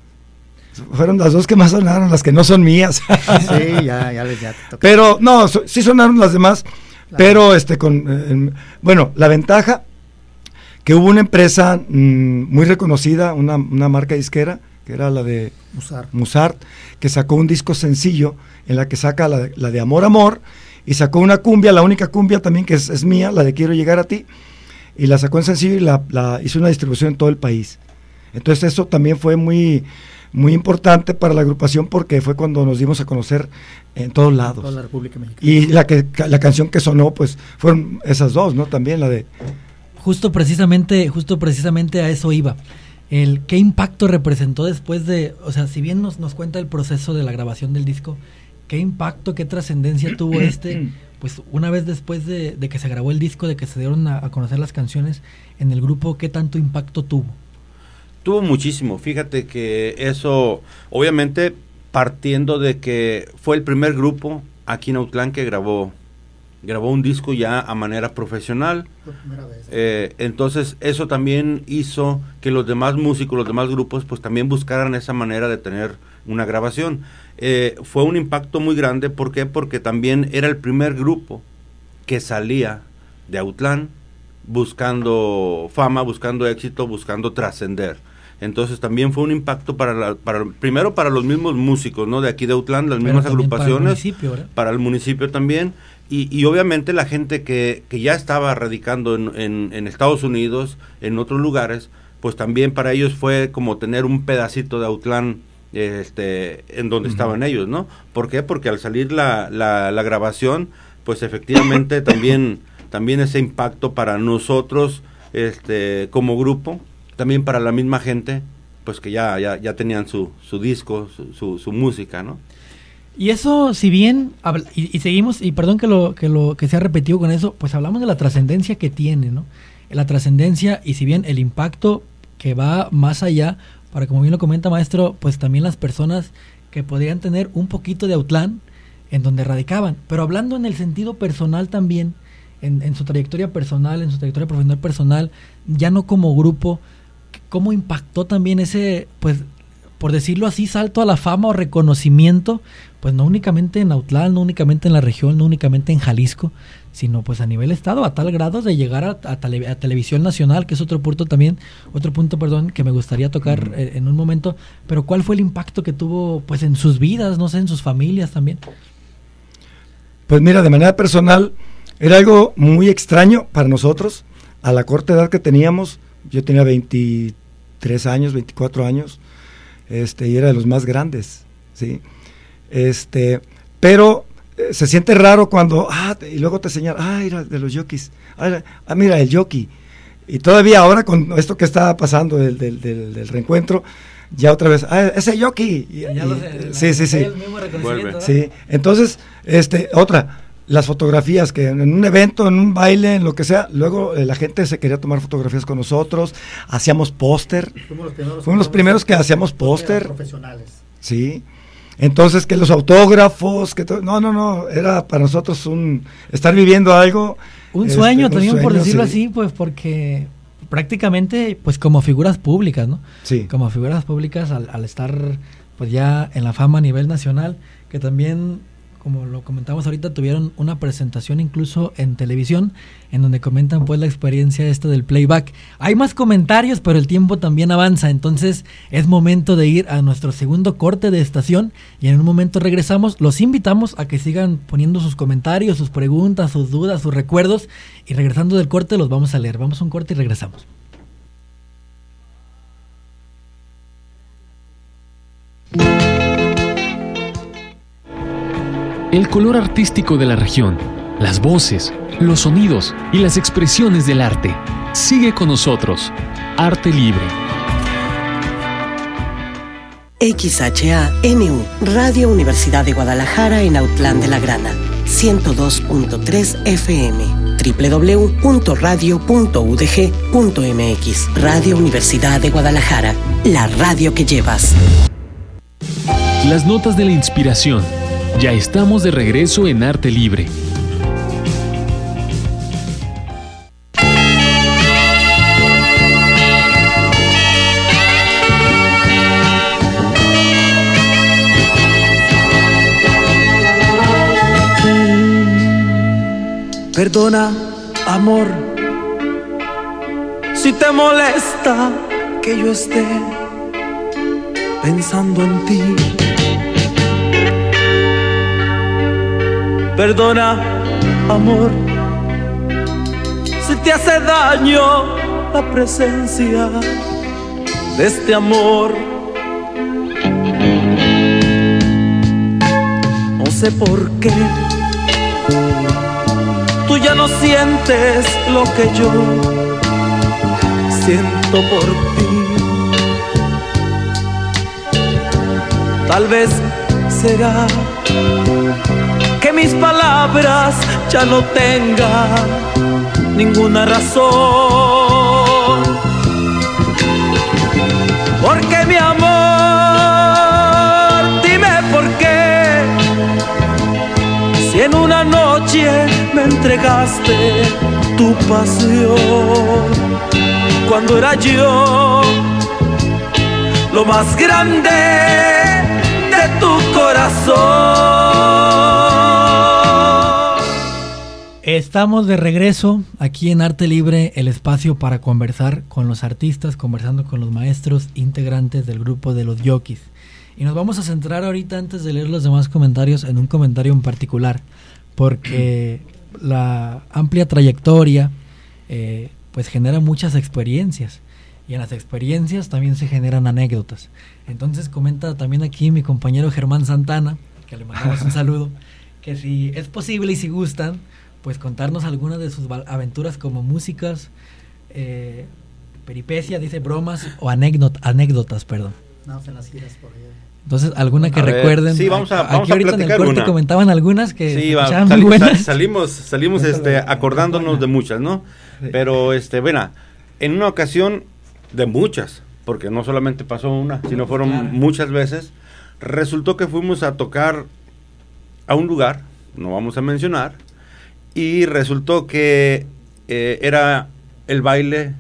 Fueron las dos que más sonaron, las que no son mías. Sí, ya, ya, ya te toca. Pero no, so, sí sonaron las demás, claro. Pero este con eh, bueno, la ventaja que hubo una empresa mmm, muy reconocida, una, una marca disquera, que era la de Musart. Musart, que sacó un disco sencillo en la que saca la, la de Amor, Amor, y sacó una cumbia, la única cumbia también que es, es mía, la de Quiero Llegar a Ti, y la sacó en sencillo y la, la hizo una distribución en todo el país. Entonces eso también fue muy, muy importante para la agrupación porque fue cuando nos dimos a conocer en todos lados. En toda la República Mexicana. Y la, que, la canción que sonó, pues, fueron esas dos, ¿no? También la de... Justo precisamente, justo precisamente a eso iba. El qué impacto representó después de, o sea, si bien nos, nos cuenta el proceso de la grabación del disco, qué impacto, qué trascendencia tuvo este, pues una vez después de, de que se grabó el disco, de que se dieron a, a conocer las canciones en el grupo, qué tanto impacto tuvo. Tuvo muchísimo, fíjate que eso, obviamente partiendo de que fue el primer grupo aquí en Autlán que grabó grabó un disco ya a manera profesional, por primera vez. Eh, entonces eso también hizo que los demás músicos, los demás grupos, pues también buscaran esa manera de tener una grabación. Eh, fue un impacto muy grande, ¿por qué? Porque también era el primer grupo que salía de Autlán buscando fama, buscando éxito, buscando trascender. Entonces también fue un impacto para, la, para primero para los mismos músicos, ¿no? De aquí de Autlán, las Pero mismas también agrupaciones, para el municipio, ¿verdad? Para el municipio también, y, y obviamente la gente que, que ya estaba radicando en, en, en Estados Unidos, en otros lugares, pues también para ellos fue como tener un pedacito de Autlán este, en donde uh-huh. estaban ellos, ¿no? ¿Por qué? Porque al salir la, la, la grabación, pues efectivamente también, también ese impacto para nosotros este, como grupo, también para la misma gente, pues que ya, ya, ya tenían su, su disco, su, su, su música, ¿no? Y eso, si bien, y, y seguimos, y perdón que lo que lo que se ha repetido con eso, pues hablamos de la trascendencia que tiene, ¿no? La trascendencia, y si bien el impacto que va más allá, para como bien lo comenta maestro, pues también las personas que podrían tener un poquito de Autlán en donde radicaban, pero hablando en el sentido personal también, en, en su trayectoria personal, en su trayectoria profesional personal, ya no como grupo, ¿cómo impactó también ese, pues, por decirlo así, salto a la fama o reconocimiento, pues no únicamente en Autlán, no únicamente en la región, no únicamente en Jalisco, sino pues a nivel estado, a tal grado de llegar a, a, tele, a Televisión Nacional, que es otro punto también, otro punto, perdón, que me gustaría tocar eh, en un momento, pero ¿cuál fue el impacto que tuvo pues en sus vidas, no sé, en sus familias también? Pues mira, de manera personal, era algo muy extraño para nosotros, a la corta edad que teníamos. Yo tenía veintitrés años, veinticuatro años, este, y era de los más grandes, ¿sí? Este, pero eh, se siente raro cuando, ah, y luego te señalan, ah, mira, de los jockeys, ah, ah, mira, el jockey. Y todavía ahora con esto que está pasando del, del, del, del reencuentro, ya otra vez, ah, ese jockey. Y, ya y, lo sé, sí, sí, sí. Vuelve. Sí, entonces, este, otra, las fotografías, que en un evento, en un baile, en lo que sea, luego eh, la gente se quería tomar fotografías con nosotros, hacíamos póster, fuimos los primeros, fuimos los primeros que hacíamos póster, profesionales. Sí, entonces que los autógrafos, que to- no, no, no, era para nosotros un, estar viviendo algo. Un sueño este, también, un por sueño, decirlo sí. así, pues porque prácticamente, pues como figuras públicas, ¿no? Sí. Como figuras públicas al, al estar, pues ya en la fama a nivel nacional, que también, como lo comentamos ahorita, tuvieron una presentación incluso en televisión, en donde comentan pues la experiencia esta del playback. Hay más comentarios, pero el tiempo también avanza, entonces es momento de ir a nuestro segundo corte de estación, y en un momento regresamos. Los invitamos a que sigan poniendo sus comentarios, sus preguntas, sus dudas, sus recuerdos, y regresando del corte los vamos a leer. Vamos a un corte y regresamos. El color artístico de la región, las voces, los sonidos y las expresiones del arte. Sigue con nosotros. Arte Libre. X H A N U, Radio Universidad de Guadalajara en Autlán de la Grana, ciento dos punto tres F M, doble u doble u doble u punto radio punto u d g punto m x. Radio Universidad de Guadalajara, la radio que llevas. Las notas de la inspiración. Ya estamos de regreso en Arte Libre. Perdona, amor, si te molesta que yo esté pensando en ti. Perdona, amor, si te hace daño la presencia de este amor. No sé por qué tú ya no sientes lo que yo siento por ti. Tal vez será que mis palabras ya no tengan ninguna razón. Porque mi amor, dime por qué, si en una noche me entregaste tu pasión, cuando era yo lo más grande de tu corazón. Estamos de regreso aquí en Arte Libre, el espacio para conversar con los artistas, conversando con los maestros integrantes del grupo de los Yokis. Y nos vamos a centrar ahorita, antes de leer los demás comentarios, en un comentario en particular, porque la amplia trayectoria eh, pues genera muchas experiencias, y en las experiencias también se generan anécdotas. Entonces comenta también aquí mi compañero Germán Santana, que le mandamos un saludo, que si es posible y si gustan, pues contarnos algunas de sus aventuras como músicas, eh, peripecias, dice bromas o anécdot, anécdotas, perdón. No, en las giras por allá. Entonces, alguna que a recuerden. Ver, sí, vamos a, aquí vamos ahorita a en el platicar corte una. comentaban algunas que sí, va, sal, muy buenas. Sal, salimos, salimos este, acordándonos de muchas, ¿no? Sí. Pero, este, bueno, en una ocasión, de muchas, porque no solamente pasó una, sino fueron claro. muchas veces, resultó que fuimos a tocar a un lugar, no vamos a mencionar, y resultó que eh, era el baile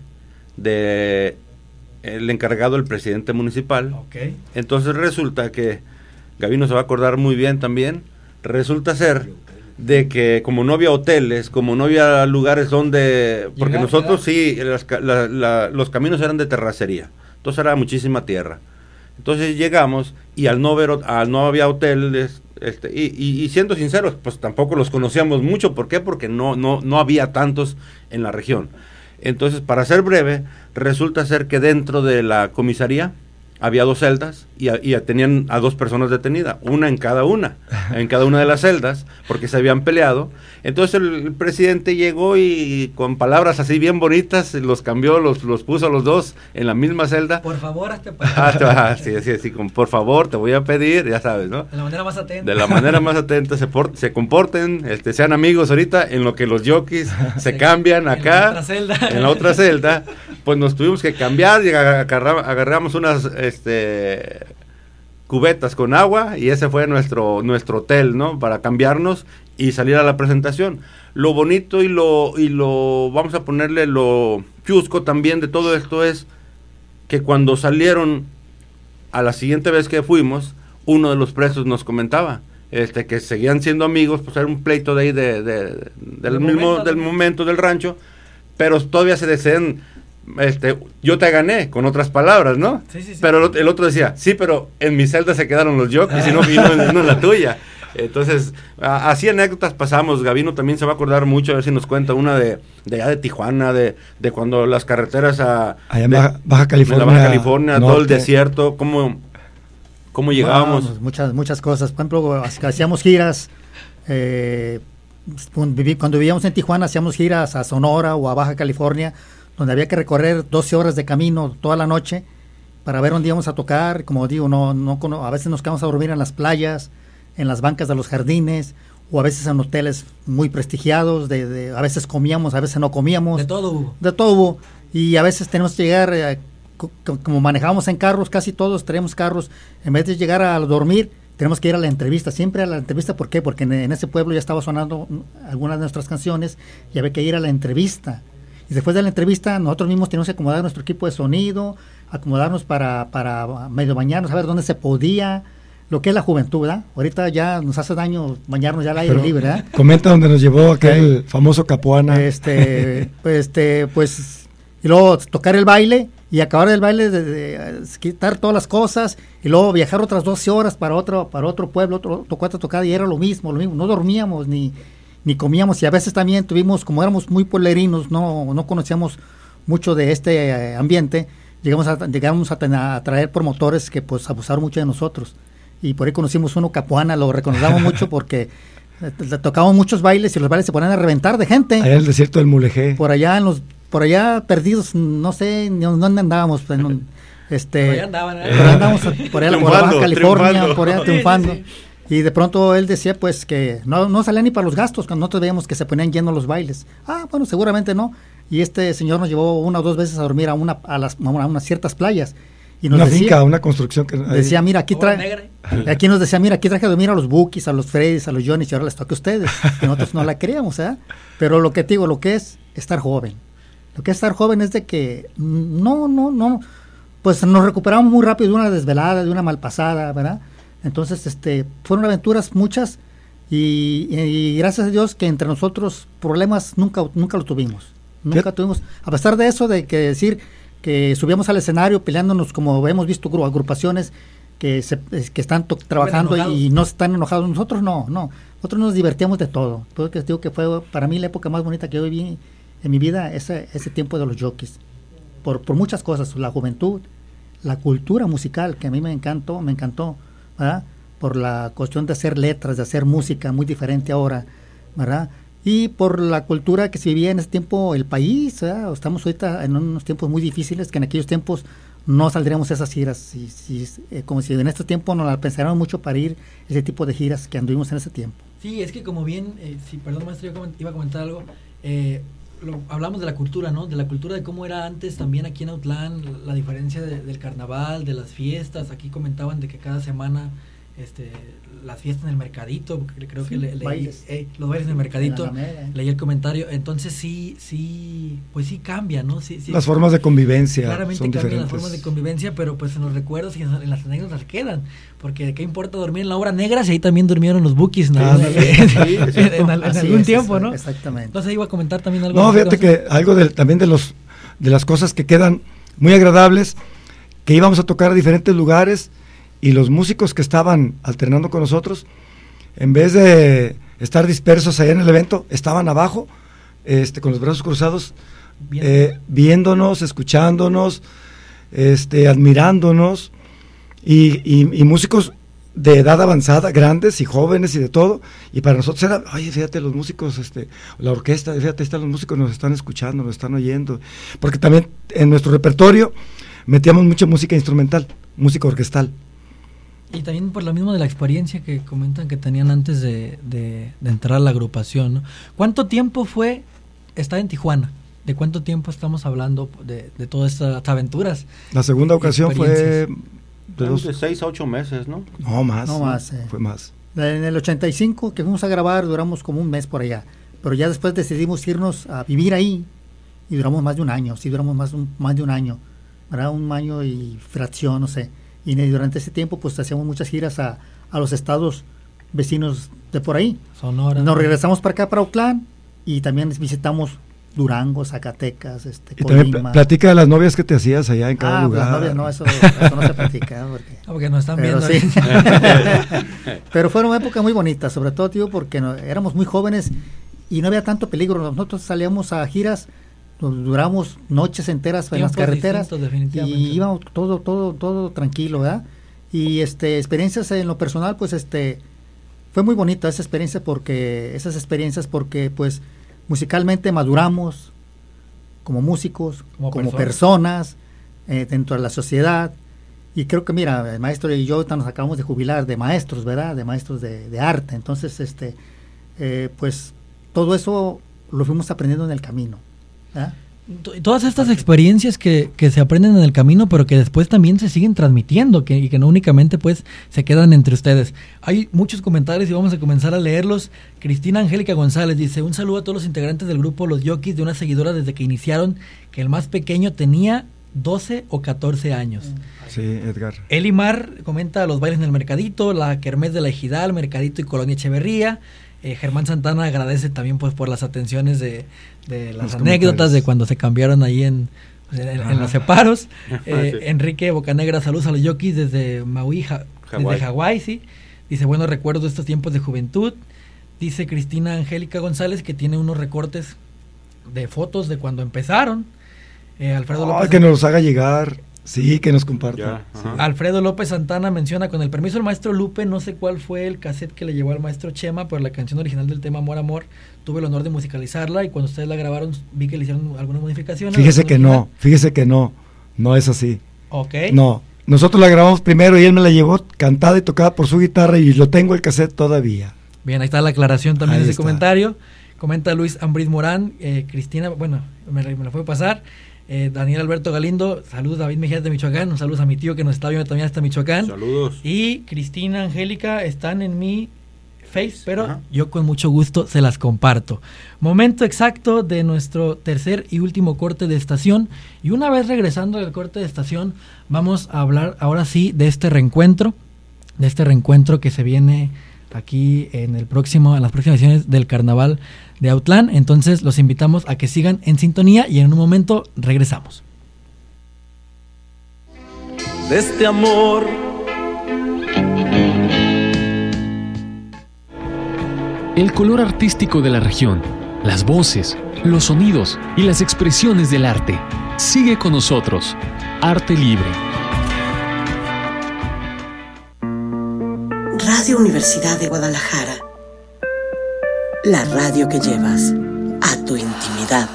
de el encargado, el presidente municipal. Okay. Entonces resulta que Gabino se va a acordar muy bien también, resulta ser de que como no había hoteles, como no había lugares donde, porque llegar, nosotros llegar. sí, las, la, la, los caminos eran de terracería, entonces era muchísima tierra. Entonces llegamos y al no ver, al no había hoteles, este, y, y, y siendo sinceros, pues tampoco los conocíamos mucho. ¿Por qué? Porque no, no, no había tantos en la región. Entonces, para ser breve, resulta ser que dentro de la comisaría había dos celdas y, a, y a, tenían a dos personas detenidas, una en cada una, en cada una de las celdas, porque se habían peleado. Entonces el, el presidente llegó y con palabras así bien bonitas los cambió, los, los puso a los dos en la misma celda. Por favor, hazte ah, sí, sí, sí, con, por favor, te voy a pedir, ya sabes, ¿no? De la manera más atenta. De la manera más atenta, se, por, se comporten, este, sean amigos ahorita, en lo que los Yokis se cambian acá, en la otra celda, en la otra celda, pues nos tuvimos que cambiar y agarra, agarramos unas este cubetas con agua y ese fue nuestro nuestro hotel, ¿no? Para cambiarnos y salir a la presentación. Lo bonito y lo y lo vamos a ponerle lo chusco también de todo esto es que cuando salieron a la siguiente vez que fuimos, uno de los presos nos comentaba este que seguían siendo amigos, pues era un pleito de ahí de, de, de del mismo momento, del momento del rancho, pero todavía se desean. Este, yo te gané, con otras palabras, ¿no? Sí, sí, sí. Pero el, el otro decía, sí, pero en mi celda se quedaron los Yokis y no vino en, no en la tuya. Entonces, a, así anécdotas pasamos. Gabino también se va a acordar mucho, a ver si nos cuenta una de, de allá de Tijuana, de, de cuando las carreteras a allá en de, Baja, Baja California, de la Baja California, todo el desierto, cómo, cómo llegábamos. Bueno, muchas, muchas cosas. Por ejemplo, hacíamos giras, eh, cuando vivíamos en Tijuana, hacíamos giras a Sonora o a Baja California, donde había que recorrer doce horas de camino toda la noche para ver dónde íbamos a tocar. Como digo, no, no, a veces nos quedamos a dormir en las playas, en las bancas de los jardines, o a veces en hoteles muy prestigiados, de, de, a veces comíamos, a veces no comíamos. De todo hubo. De todo hubo. Y a veces tenemos que llegar, eh, co como manejábamos en carros, casi todos tenemos carros, en vez de llegar a dormir, tenemos que ir a la entrevista, siempre a la entrevista. ¿Por qué? Porque en, en ese pueblo ya estaba sonando algunas de nuestras canciones y había que ir a la entrevista. Y después de la entrevista, nosotros mismos tenemos que acomodar nuestro equipo de sonido, acomodarnos para, para medio bañarnos, a ver dónde se podía, lo que es la juventud, ¿verdad? Ahorita ya nos hace daño bañarnos ya al aire libre, ¿verdad? Comenta dónde nos llevó aquel sí. famoso Capuana. Este, pues, este, pues, y luego tocar el baile y acabar el baile, de, de, de quitar todas las cosas y luego viajar otras doce horas para otro, para otro pueblo, otro, otro cuarto tocada y era lo mismo, lo mismo, no dormíamos ni... ni comíamos, y a veces también tuvimos, como éramos muy pueblerinos, no, no conocíamos mucho de este eh, ambiente, llegamos a, llegamos a, a traer promotores que pues abusaron mucho de nosotros, y por ahí conocimos uno, Capuana, lo recordamos mucho porque eh, tocábamos muchos bailes y los bailes se ponían a reventar de gente. Allá en el desierto del Mulegé. Por allá, en los, por allá perdidos, no sé, no, ¿dónde andábamos? Pues, no, este, por allá andaban, ¿eh? Por allá andábamos, por allá por Baja California, triunfando. por allá triunfando. Sí, sí, sí. Y de pronto él decía pues que no, no salía ni para los gastos, cuando nosotros veíamos que se ponían llenos los bailes. Ah, bueno, seguramente no. Y este señor nos llevó una o dos veces a dormir a una a, las, a unas ciertas playas. Y nos una decía, finca, una construcción que... Decía, mira, aquí trae... Aquí nos decía, mira, aquí traje a dormir a los Bukis, a los Freddys, a los Johnnys, y ahora les toca a ustedes. Y nosotros no la creíamos, ¿eh? Pero lo que te digo, lo que es estar joven. Lo que es estar joven es de que no, no, no... Pues nos recuperamos muy rápido de una desvelada, de una malpasada, ¿verdad? Entonces, este, fueron aventuras muchas, Y, y gracias a Dios que entre nosotros problemas nunca nunca lo tuvimos. Nunca ¿Qué? tuvimos, a pesar de eso, de que decir que subíamos al escenario peleándonos como hemos visto agrupaciones que se, que están to- trabajando y no están enojados. Nosotros no, no. Nosotros nos divertíamos de todo. Todo que digo que fue para mí la época más bonita que yo viví en mi vida, ese, ese tiempo de los jockeys. Por, por muchas cosas, la juventud, la cultura musical, que a mí me encantó, me encantó, ¿verdad? Por la cuestión de hacer letras, de hacer música muy diferente ahora, ¿verdad? Y por la cultura que se vivía en ese tiempo el país, ¿verdad? Estamos ahorita en unos tiempos muy difíciles, que en aquellos tiempos no saldríamos esas giras, si, si, eh, como si en este tiempo nos la pensaron mucho para ir ese tipo de giras que anduvimos en ese tiempo. Sí, es que como bien, eh, sí, perdón maestro, yo iba a comentar algo, eh, Lo, hablamos de la cultura, ¿no? De la cultura de cómo era antes también aquí en Autlán, la, la diferencia de, del carnaval, de las fiestas. Aquí comentaban de que cada semana este, las fiestas en el mercadito, creo sí, que le, leí, eh, los bailes en el mercadito, en Alameda, leí el comentario. Entonces sí, sí, pues sí cambia, ¿no? Sí, sí, las formas de convivencia claramente son cambian diferentes. Las formas de convivencia, pero pues en los recuerdos y en, en las anécdotas quedan. Porque qué importa dormir en la obra negra si ahí también durmieron los bookies, ¿no? Ah, en, sí, sí, en, en, en algún es, tiempo, ¿no? Exactamente. Entonces iba a comentar también algo. No, fíjate que algo de, también de los de las cosas que quedan muy agradables, que íbamos a tocar a diferentes lugares y los músicos que estaban alternando con nosotros, en vez de estar dispersos allá en el evento, estaban abajo, este, con los brazos cruzados, eh, viéndonos, escuchándonos, este, admirándonos, y, y, y músicos de edad avanzada, grandes y jóvenes y de todo, y para nosotros era, oye, fíjate, los músicos, este, la orquesta, fíjate, están los músicos, nos están escuchando, nos están oyendo, porque también en nuestro repertorio metíamos mucha música instrumental, música orquestal. Y también por lo mismo de la experiencia que comentan que tenían antes de, de, de entrar a la agrupación, ¿no? ¿Cuánto tiempo fue estar en Tijuana? ¿De cuánto tiempo estamos hablando de, de todas estas aventuras? La segunda ocasión fue de, dos... de seis a ocho meses, ¿no? No, más. No más. Eh. Fue más. En el ochenta y cinco que fuimos a grabar duramos como un mes por allá, pero ya después decidimos irnos a vivir ahí y duramos más de un año, sí duramos más, un, más de un año, ¿verdad? Un año y fracción, no sé. Y durante ese tiempo pues hacíamos muchas giras a, a los estados vecinos de por ahí. Sonora. Nos regresamos para acá, para Autlán, y también visitamos Durango, Zacatecas, este, y Colima. también platica de las novias que te hacías allá en cada ah, lugar. Las novias, no, eso, eso no se platica. Porque, no, porque nos están pero viendo sí. Pero fue una época muy bonita, sobre todo, tío, porque no, éramos muy jóvenes y no había tanto peligro. Nosotros salíamos a giras, duramos noches enteras en las carreteras y íbamos todo, todo, todo tranquilo, ¿verdad? Y este, experiencias en lo personal, pues este, fue muy bonita esa experiencia porque, esas experiencias porque pues musicalmente maduramos como músicos, como, como personas, personas eh, dentro de la sociedad. Y creo que mira, el maestro y yo nos acabamos de jubilar de maestros, ¿verdad? De maestros de, de arte. Entonces, este, eh, pues todo eso lo fuimos aprendiendo en el camino. ¿Eh? Todas estas experiencias que, que se aprenden en el camino, pero que después también se siguen transmitiendo, que, y que no únicamente pues se quedan entre ustedes. Hay muchos comentarios y vamos a comenzar a leerlos. Cristina Angélica González dice: un saludo a todos los integrantes del grupo Los Jockeys, de una seguidora desde que iniciaron, que el más pequeño tenía doce o catorce años. Sí, Edgar. Elimar comenta los bailes en el mercadito, la kermés de la Ejidal, Mercadito y Colonia Echeverría. Eh, Germán Santana agradece también pues por las atenciones de, de las los anécdotas de cuando se cambiaron ahí en, pues, en, en los separos. Eh, sí. Enrique Bocanegra, saludos a los Jockeys desde Maui, ja, desde Hawái, sí. Dice, buenos recuerdos de estos tiempos de juventud. Dice Cristina Angélica González que tiene unos recortes de fotos de cuando empezaron. Eh, Alfredo oh, López, que nos los haga llegar. Sí, que nos compartan. Sí. Alfredo López Santana menciona, con el permiso del maestro Lupe, no sé cuál fue el cassette que le llevó al maestro Chema, pero la canción original del tema Amor, Amor, tuve el honor de musicalizarla y cuando ustedes la grabaron vi que le hicieron algunas modificaciones. Fíjese que no, fíjese que no, no es así. Ok. No, nosotros la grabamos primero y él me la llevó cantada y tocada por su guitarra y lo tengo el cassette todavía. Bien, ahí está la aclaración también ahí de ese está. Comentario. Comenta Luis Ambriz Morán, eh, Cristina, bueno, me, me lo fue a pasar. Eh, Daniel Alberto Galindo, saludos. David Mejías de Michoacán, un saludo a mi tío que nos está viendo también hasta Michoacán. Saludos. Y Cristina Angélica están en mi Face, pero ajá, yo con mucho gusto se las comparto. Momento exacto de nuestro tercer y último corte de estación. Y una vez regresando del corte de estación, vamos a hablar ahora sí de este reencuentro, de este reencuentro que se viene aquí en el próximo, en las próximas ediciones del Carnaval de Autlán. Entonces los invitamos a que sigan en sintonía y en un momento regresamos. De este amor. El color artístico de la región, las voces, los sonidos y las expresiones del arte. Sigue con nosotros. Arte Libre. Radio Universidad de Guadalajara. La radio que llevas a tu intimidad.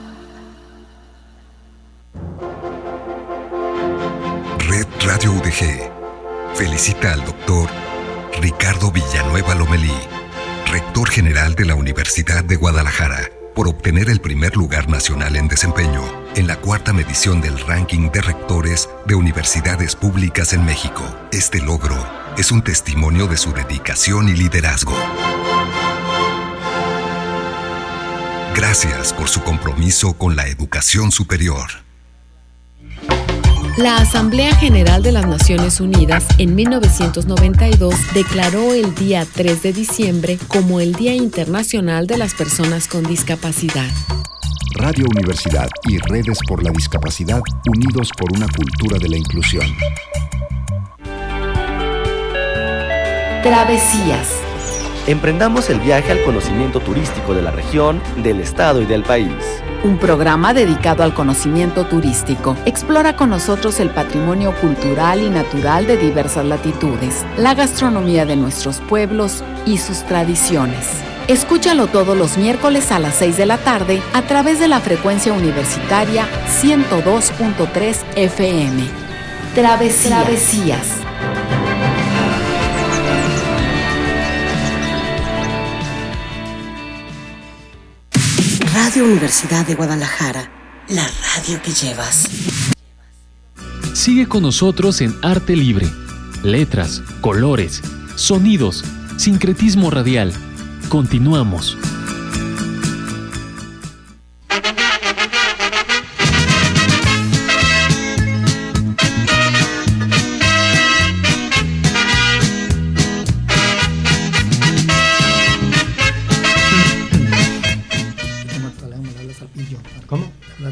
Red Radio U D G felicita al doctor Ricardo Villanueva Lomelí, rector general de la Universidad de Guadalajara, por obtener el primer lugar nacional en desempeño en la cuarta medición del ranking de rectores de universidades públicas en México. Este logro es un testimonio de su dedicación y liderazgo. Gracias por su compromiso con la educación superior. La Asamblea General de las Naciones Unidas en mil novecientos noventa y dos declaró el día tres de diciembre como el Día Internacional de las Personas con Discapacidad. Radio Universidad y Redes por la Discapacidad, unidos por una cultura de la inclusión. Travesías. Emprendamos el viaje al conocimiento turístico de la región, del estado y del país. Un programa dedicado al conocimiento turístico. Explora con nosotros el patrimonio cultural y natural de diversas latitudes, la gastronomía de nuestros pueblos y sus tradiciones. Escúchalo todos los miércoles a las seis de la tarde a través de la frecuencia universitaria ciento dos punto tres F M. Travesías. Travesías. Radio Universidad de Guadalajara, la radio que llevas. Sigue con nosotros en Arte Libre. Letras, colores, sonidos, sincretismo radial. Continuamos. ¿Cómo?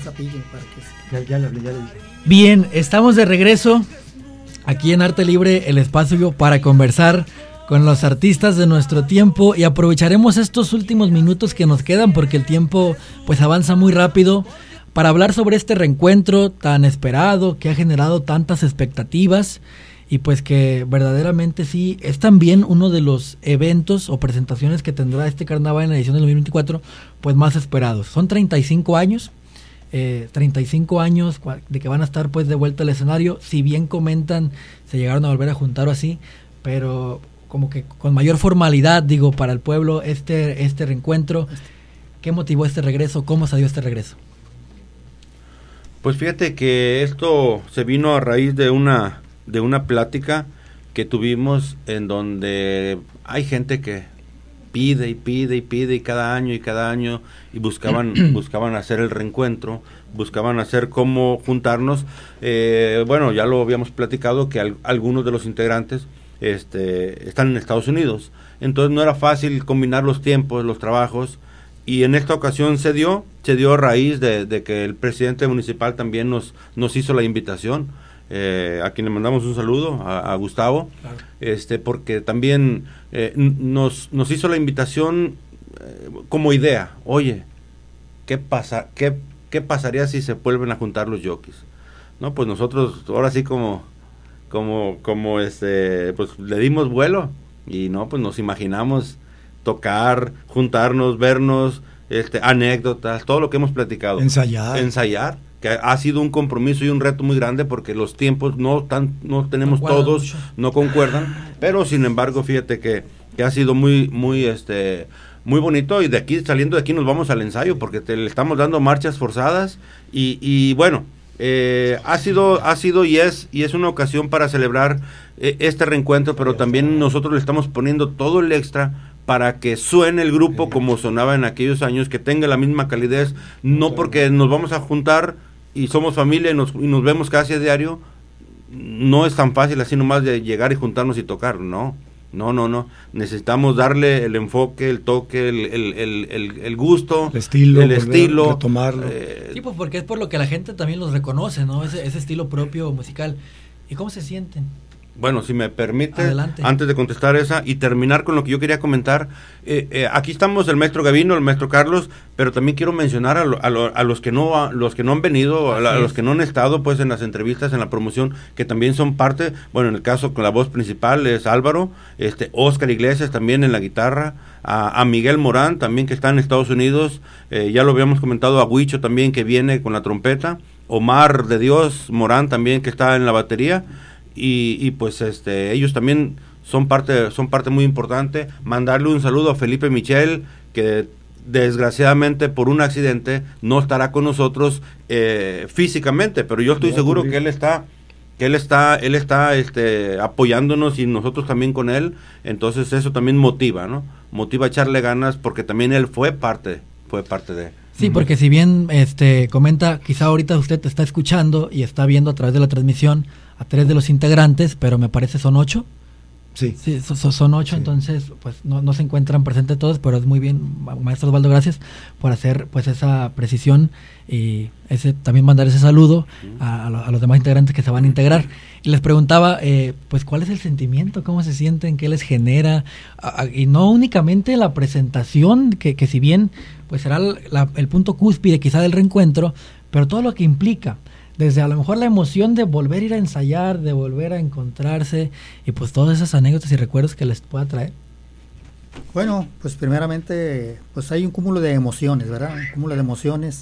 Ya, ya, ya, ya, ya. Bien, estamos de regreso aquí en Arte Libre, el espacio para conversar con los artistas de nuestro tiempo, y aprovecharemos estos últimos minutos que nos quedan porque el tiempo pues avanza muy rápido para hablar sobre este reencuentro tan esperado que ha generado tantas expectativas y pues que verdaderamente sí es también uno de los eventos o presentaciones que tendrá este carnaval en la edición del dos mil veinticuatro pues más esperados. Son treinta y cinco años. Eh, treinta y cinco años de que van a estar pues de vuelta al escenario, si bien comentan se llegaron a volver a juntar o así, pero como que con mayor formalidad, digo, para el pueblo este, este reencuentro. ¿Qué motivó este regreso? ¿Cómo se dio este regreso? Pues fíjate que esto se vino a raíz de una, de una plática que tuvimos en donde hay gente que pide y pide y pide y cada año y cada año y buscaban buscaban hacer el reencuentro, buscaban hacer cómo juntarnos. Eh, bueno, ya lo habíamos platicado que al, algunos de los integrantes este, están en Estados Unidos, entonces no era fácil combinar los tiempos, los trabajos, y en esta ocasión se dio, se dio a raíz de, de que el presidente municipal también nos, nos hizo la invitación. Eh, a quien le mandamos un saludo, a, a Gustavo, claro. este porque también eh, nos, nos hizo la invitación eh, como idea. Oye, ¿qué pasa, qué, qué pasaría si se vuelven a juntar los jockeys? No, pues nosotros ahora sí como, como, como este, pues le dimos vuelo y no, pues nos imaginamos tocar, juntarnos, vernos, este, anécdotas, todo lo que hemos platicado. Ensayar. Ensayar. Que ha sido un compromiso y un reto muy grande porque los tiempos no tan, no tenemos no todos, mucho. No concuerdan, pero sin embargo fíjate que, que ha sido muy muy este muy bonito, y de aquí saliendo de aquí nos vamos al ensayo porque te, le estamos dando marchas forzadas y, y bueno, eh, ha sido ha sido y es y es una ocasión para celebrar eh, este reencuentro, pero también nosotros le estamos poniendo todo el extra para que suene el grupo como sonaba en aquellos años, que tenga la misma calidez, no porque nos vamos a juntar y somos familia y nos, y nos vemos casi a diario, no es tan fácil así nomás de llegar y juntarnos y tocar, no. No, no, no. Necesitamos darle el enfoque, el toque, el, el, el, el, el gusto, el estilo, el estilo, retomarlo. Eh, sí, pues porque es por lo que la gente también los reconoce, ¿no? Ese, ese estilo propio musical. ¿Y cómo se sienten? Bueno, si me permite, Adelante. Antes de contestar esa y terminar con lo que yo quería comentar, eh, eh, aquí estamos el maestro Gavino, el maestro Carlos, pero también quiero mencionar a, lo, a, lo, a los que no a los que no han venido, a, la, a los que no han estado pues en las entrevistas, en la promoción, que también son parte. Bueno, en el caso con la voz principal es Álvaro, este Oscar Iglesias también en la guitarra, a, a Miguel Morán también que está en Estados Unidos, eh, ya lo habíamos comentado, a Huicho también que viene con la trompeta, Omar de Dios Morán también que está en la batería. Y, y pues este ellos también son parte son parte muy importante. Mandarle un saludo a Felipe Michel, que desgraciadamente por un accidente no estará con nosotros eh, físicamente, pero yo estoy seguro que él está que él está él está este apoyándonos y nosotros también con él. Entonces eso también motiva, ¿no? Motiva a echarle ganas, porque también él fue parte fue parte de Sí, porque si bien este comenta, quizá ahorita usted está escuchando y está viendo a través de la transmisión a tres de los integrantes, pero me parece son ocho. Sí. Sí, so, so, son ocho, sí. Entonces pues no, no se encuentran presentes todos, pero es muy bien, maestro Osvaldo, gracias por hacer pues esa precisión y ese también mandar ese saludo a, a, lo, a los demás integrantes que se van a integrar. Y les preguntaba, eh, pues cuál es el sentimiento, cómo se sienten, qué les genera, a, a, y no únicamente la presentación, que, que si bien pues será la, el punto cúspide quizá del reencuentro, pero todo lo que implica, desde a lo mejor la emoción de volver a ir a ensayar, de volver a encontrarse, y pues todas esas anécdotas y recuerdos que les pueda traer. Bueno, pues primeramente, pues hay un cúmulo de emociones, ¿verdad? Un cúmulo de emociones.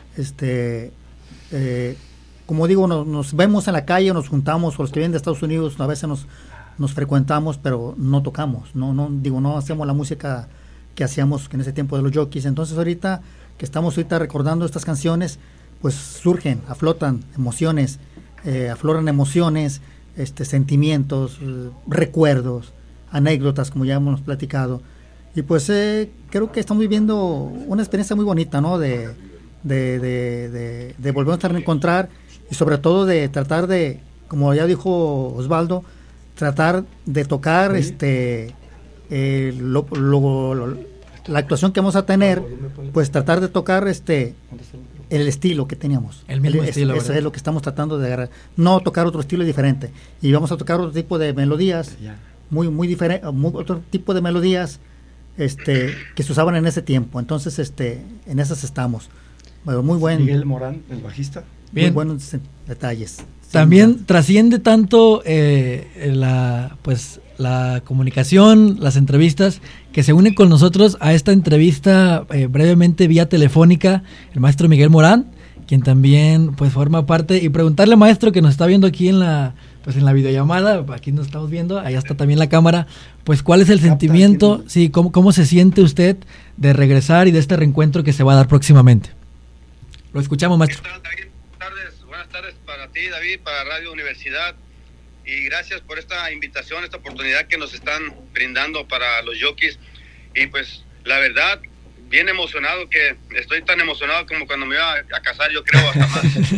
Este, eh, como digo, nos, nos vemos en la calle, nos juntamos, o los que vienen de Estados Unidos, a veces nos, nos frecuentamos, pero no tocamos, no, no, digo, no hacemos la música que hacíamos en ese tiempo de los jockeys. Entonces ahorita, que estamos ahorita recordando estas canciones, pues surgen, aflotan emociones, eh, afloran emociones, este, sentimientos, eh, recuerdos, anécdotas, como ya hemos platicado. Y pues eh, creo que estamos viviendo una experiencia muy bonita, ¿no? De, de, de, de, de volvernos a reencontrar y sobre todo de tratar de, como ya dijo Osvaldo, tratar de tocar sí. este eh, lo, lo, lo, la actuación que vamos a tener, pues tratar de tocar este el estilo que teníamos. El mismo el, estilo. Eso es lo que estamos tratando de agarrar. No tocar otro estilo diferente. Y vamos a tocar otro tipo de melodías, muy muy diferente, otro tipo de melodías este que se usaban en ese tiempo. Entonces, este en esas estamos. Bueno, muy buen. Miguel Morán, el bajista. Bien. Muy buenos detalles. También sí, trasciende tanto eh, la pues la comunicación, las entrevistas, que se une con nosotros a esta entrevista eh, brevemente vía telefónica, el maestro Miguel Morán, quien también pues forma parte, y preguntarle, maestro, que nos está viendo aquí en la pues en la videollamada, aquí nos estamos viendo, allá está también la cámara, pues cuál es el sentimiento, sí, cómo, cómo se siente usted de regresar y de este reencuentro que se va a dar próximamente. Lo escuchamos, maestro. ¿Qué tal, David? Buenas tardes, buenas tardes para ti, David, para Radio Universidad. Y gracias por esta invitación, esta oportunidad que nos están brindando para los jockeys. Y pues la verdad, bien emocionado, que estoy tan emocionado como cuando me iba a casar, yo creo, hasta más. Sí,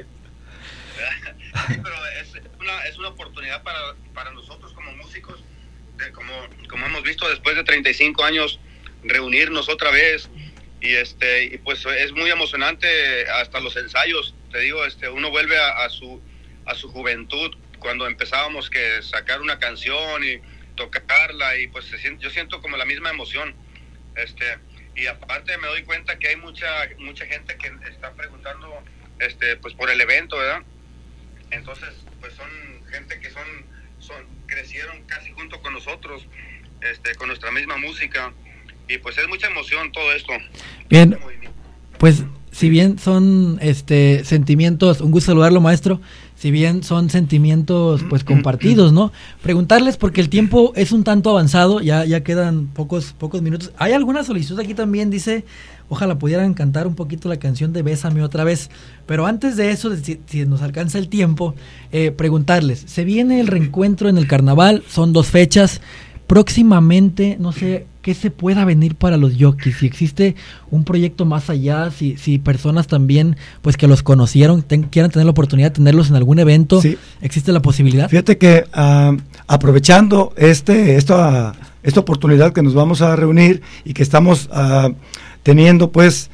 pero es una, es una oportunidad para, para nosotros como músicos, de, como, como hemos visto después de treinta y cinco años, reunirnos otra vez. Y este y pues es muy emocionante, hasta los ensayos, te digo, este uno vuelve a, a su a su juventud, cuando empezábamos que sacar una canción y tocarla, y pues se siente, yo siento como la misma emoción, este y aparte me doy cuenta que hay mucha mucha gente que está preguntando este pues por el evento, ¿verdad? Entonces pues son gente que son son crecieron casi junto con nosotros, este con nuestra misma música, y pues es mucha emoción todo esto. Bien, pues si bien son este sentimientos, un gusto saludarlo, maestro, si bien son sentimientos pues compartidos, ¿no? Preguntarles, porque el tiempo es un tanto avanzado, ya ya quedan pocos pocos minutos. Hay alguna solicitud aquí también, dice, ojalá pudieran cantar un poquito la canción de Bésame otra vez, pero antes de eso, si, si nos alcanza el tiempo, eh, preguntarles, se viene el reencuentro en el carnaval, son dos fechas, próximamente, no sé, qué se pueda venir para los jockeys, si existe un proyecto más allá, si, si personas también, pues que los conocieron, ten, quieran tener la oportunidad de tenerlos en algún evento, sí. ¿Existe la posibilidad? Fíjate que uh, aprovechando este esta, esta oportunidad que nos vamos a reunir y que estamos uh, teniendo pues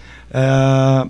uh,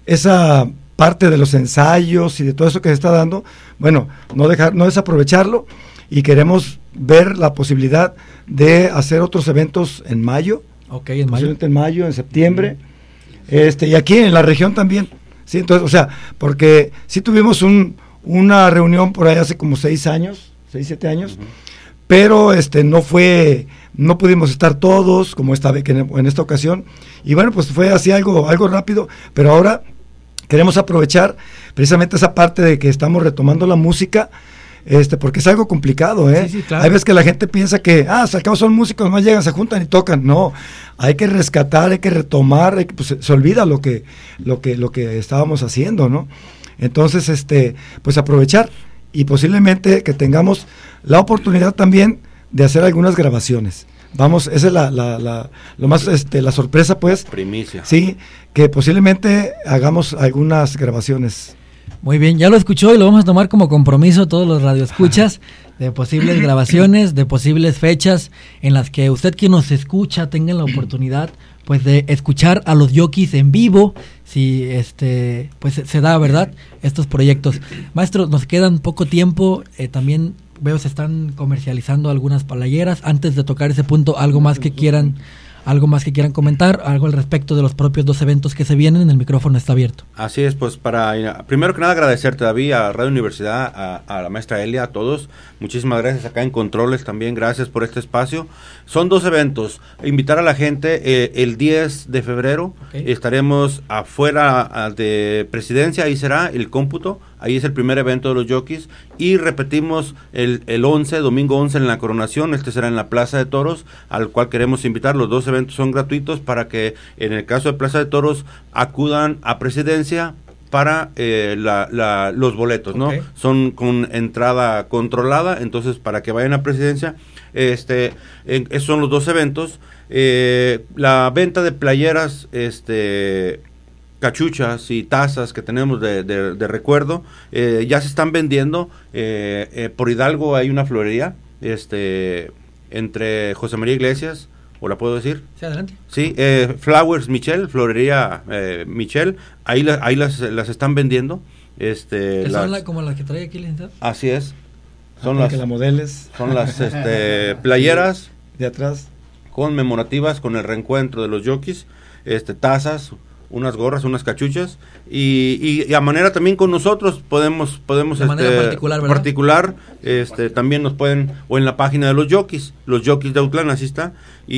esa parte de los ensayos y de todo eso que se está dando, bueno, no dejar, no desaprovecharlo, y queremos ver la posibilidad de hacer otros eventos en mayo, okay, en mayo, en mayo, en septiembre, mm. este y aquí en la región también, sí, entonces, o sea, porque sí tuvimos un una reunión por ahí hace como seis años, seis, siete años, uh-huh. pero este no fue, no pudimos estar todos como esta vez, que en, en esta ocasión, y bueno, pues fue así algo, algo rápido, pero ahora queremos aprovechar precisamente esa parte de que estamos retomando la música, este porque es algo complicado, ¿eh? Sí, sí, claro. Hay veces que la gente piensa que, ah, al cabo son músicos, más llegan, se juntan y tocan. No, hay que rescatar, hay que retomar, hay que, pues, se olvida lo que, lo que, lo que estábamos haciendo, ¿no? Entonces, este, pues aprovechar y posiblemente que tengamos la oportunidad también de hacer algunas grabaciones. Vamos, esa es la, la, la, lo más, este, la sorpresa, pues. Primicia. Sí, que posiblemente hagamos algunas grabaciones. Muy bien, ya lo escuchó y lo vamos a tomar como compromiso todos los radioescuchas de posibles grabaciones, de posibles fechas en las que usted quien nos escucha tenga la oportunidad pues de escuchar a los jockeys en vivo, si este pues se da, ¿verdad?, estos proyectos. Maestro, nos quedan poco tiempo, eh, también veo se están comercializando algunas playeras. Antes de tocar ese punto, algo más que quieran algo más que quieran comentar, algo al respecto de los propios dos eventos que se vienen, el micrófono está abierto. Así es, pues para, primero que nada agradecerte, David, a Radio Universidad, a, a la maestra Elia, a todos, muchísimas gracias acá en Controles también, gracias por este espacio. Son dos eventos, invitar a la gente, eh, el diez de febrero, okay. estaremos afuera de Presidencia, ahí será el cómputo, ahí es el primer evento de los jockeys, y repetimos el, el once, domingo once en la Coronación, este será en la Plaza de Toros, al cual queremos invitar. Los dos eventos son gratuitos para que en el caso de Plaza de Toros acudan a Presidencia para eh, la, la, los boletos, ¿no? Okay. Son con entrada controlada, entonces para que vayan a Presidencia, este, en, esos son los dos eventos. Eh, la venta de playeras, este... cachuchas y tazas que tenemos de, de, de recuerdo, eh, ya se están vendiendo. eh, eh, por Hidalgo hay una florería, este, entre José María Iglesias, ¿o la puedo decir? Sí, adelante. Sí, eh, Flowers Michel, florería eh, Michel, ahí, la, ahí las, las están vendiendo. Este, las, son la, como las que trae aquí el licenciado. Así es. Son ah, las, que la modeles. son las este, playeras de atrás conmemorativas con el reencuentro de los jockeys, este, tazas, unas gorras, unas cachuchas, y, y, y a manera también con nosotros podemos podemos de este, manera particular, ¿verdad? particular este también nos pueden, o en la página de los jockeys, los jockeys de Autlán, así está,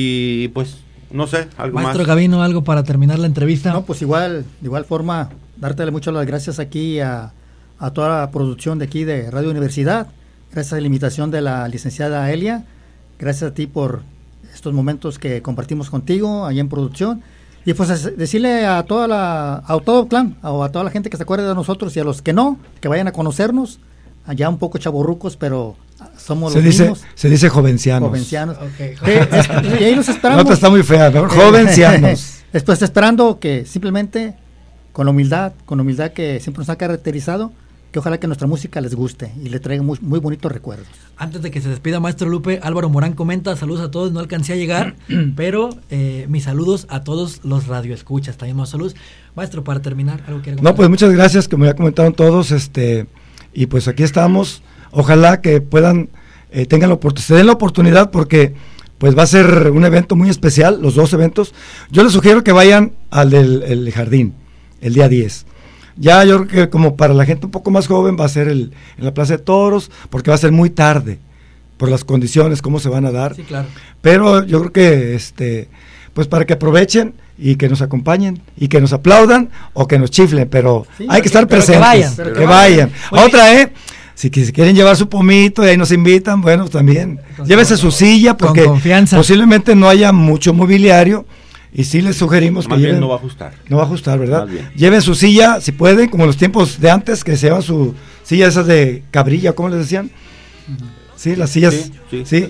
y pues no sé, algo Maestro más. Maestro Gavino, algo para terminar la entrevista. No, pues igual, de igual forma, dártele muchas las gracias aquí a, a toda la producción de aquí de Radio Universidad, gracias a la invitación de la licenciada Elia, gracias a ti por estos momentos que compartimos contigo allá en producción. Y pues decirle a toda la, a todo el clan, o a toda la gente que se acuerde de nosotros y a los que no, que vayan a conocernos, allá un poco chavorrucos, pero somos se los dice, mismos. Se dice jovencianos. Jovencianos. Okay. Que, es, y ahí los esperamos. No, está muy fea, mejor jovencianos. Después esperando que simplemente, con la humildad, con la humildad que siempre nos ha caracterizado, que ojalá que nuestra música les guste y le traiga muy, muy bonitos recuerdos. Antes de que se despida, Maestro Lupe, Álvaro Morán comenta, saludos a todos, no alcancé a llegar, pero eh, mis saludos a todos los radioescuchas, también más saludos. Maestro, para terminar, ¿algo quiere comentar? No, pues muchas gracias, como ya comentaron todos, este y pues aquí estamos, ojalá que puedan, eh, tengan la oportunidad, se den la oportunidad, porque pues va a ser un evento muy especial, los dos eventos. Yo les sugiero que vayan al del el jardín, el día diez. Ya yo creo que como para la gente un poco más joven va a ser el, en la Plaza de Toros, porque va a ser muy tarde, por las condiciones, cómo se van a dar. Sí, claro. Pero yo creo que, este, pues para que aprovechen y que nos acompañen, y que nos aplaudan o que nos chiflen, pero sí, hay que estar pero presentes. Que vayan. Pero que, que vayan. vayan. Otra, ¿eh? Si, si quieren llevar su pomito y ahí nos invitan, bueno, también. Con Llévese su silla, porque posiblemente no haya mucho mobiliario. Y sí les sugerimos Más que bien lleven, no va a ajustar. No va a ajustar, ¿verdad? Lleven su silla, si pueden, como en los tiempos de antes, que se llevan su silla esas de cabrilla, ¿cómo les decían? Uh-huh. Sí, las sillas. Sí, sí, sí.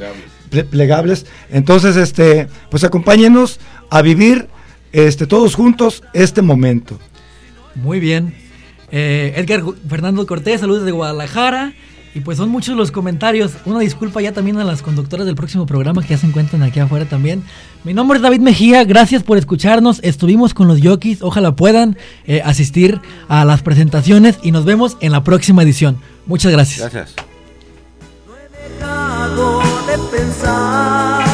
ple, plegables. Entonces, este, pues acompáñenos a vivir este, todos juntos este momento. Muy bien. Eh, Edgar Fernando Cortés, saludos de Guadalajara. Y pues son muchos los comentarios. Una disculpa ya también a las conductoras del próximo programa que ya se encuentran aquí afuera también. Mi nombre es David Mejía, gracias por escucharnos. Estuvimos con los Jockeys, ojalá puedan eh, asistir a las presentaciones y nos vemos en la próxima edición. Muchas gracias. Gracias. De pensar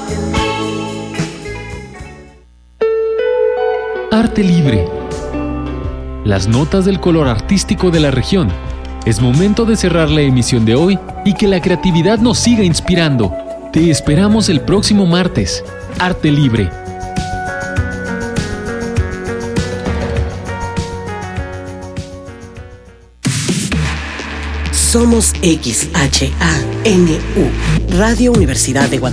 Arte Libre. Las notas del color artístico de la región. Es momento de cerrar la emisión de hoy y que la creatividad nos siga inspirando. Te esperamos el próximo martes. Arte Libre. Somos X H A N U, Radio Universidad de Guadalajara.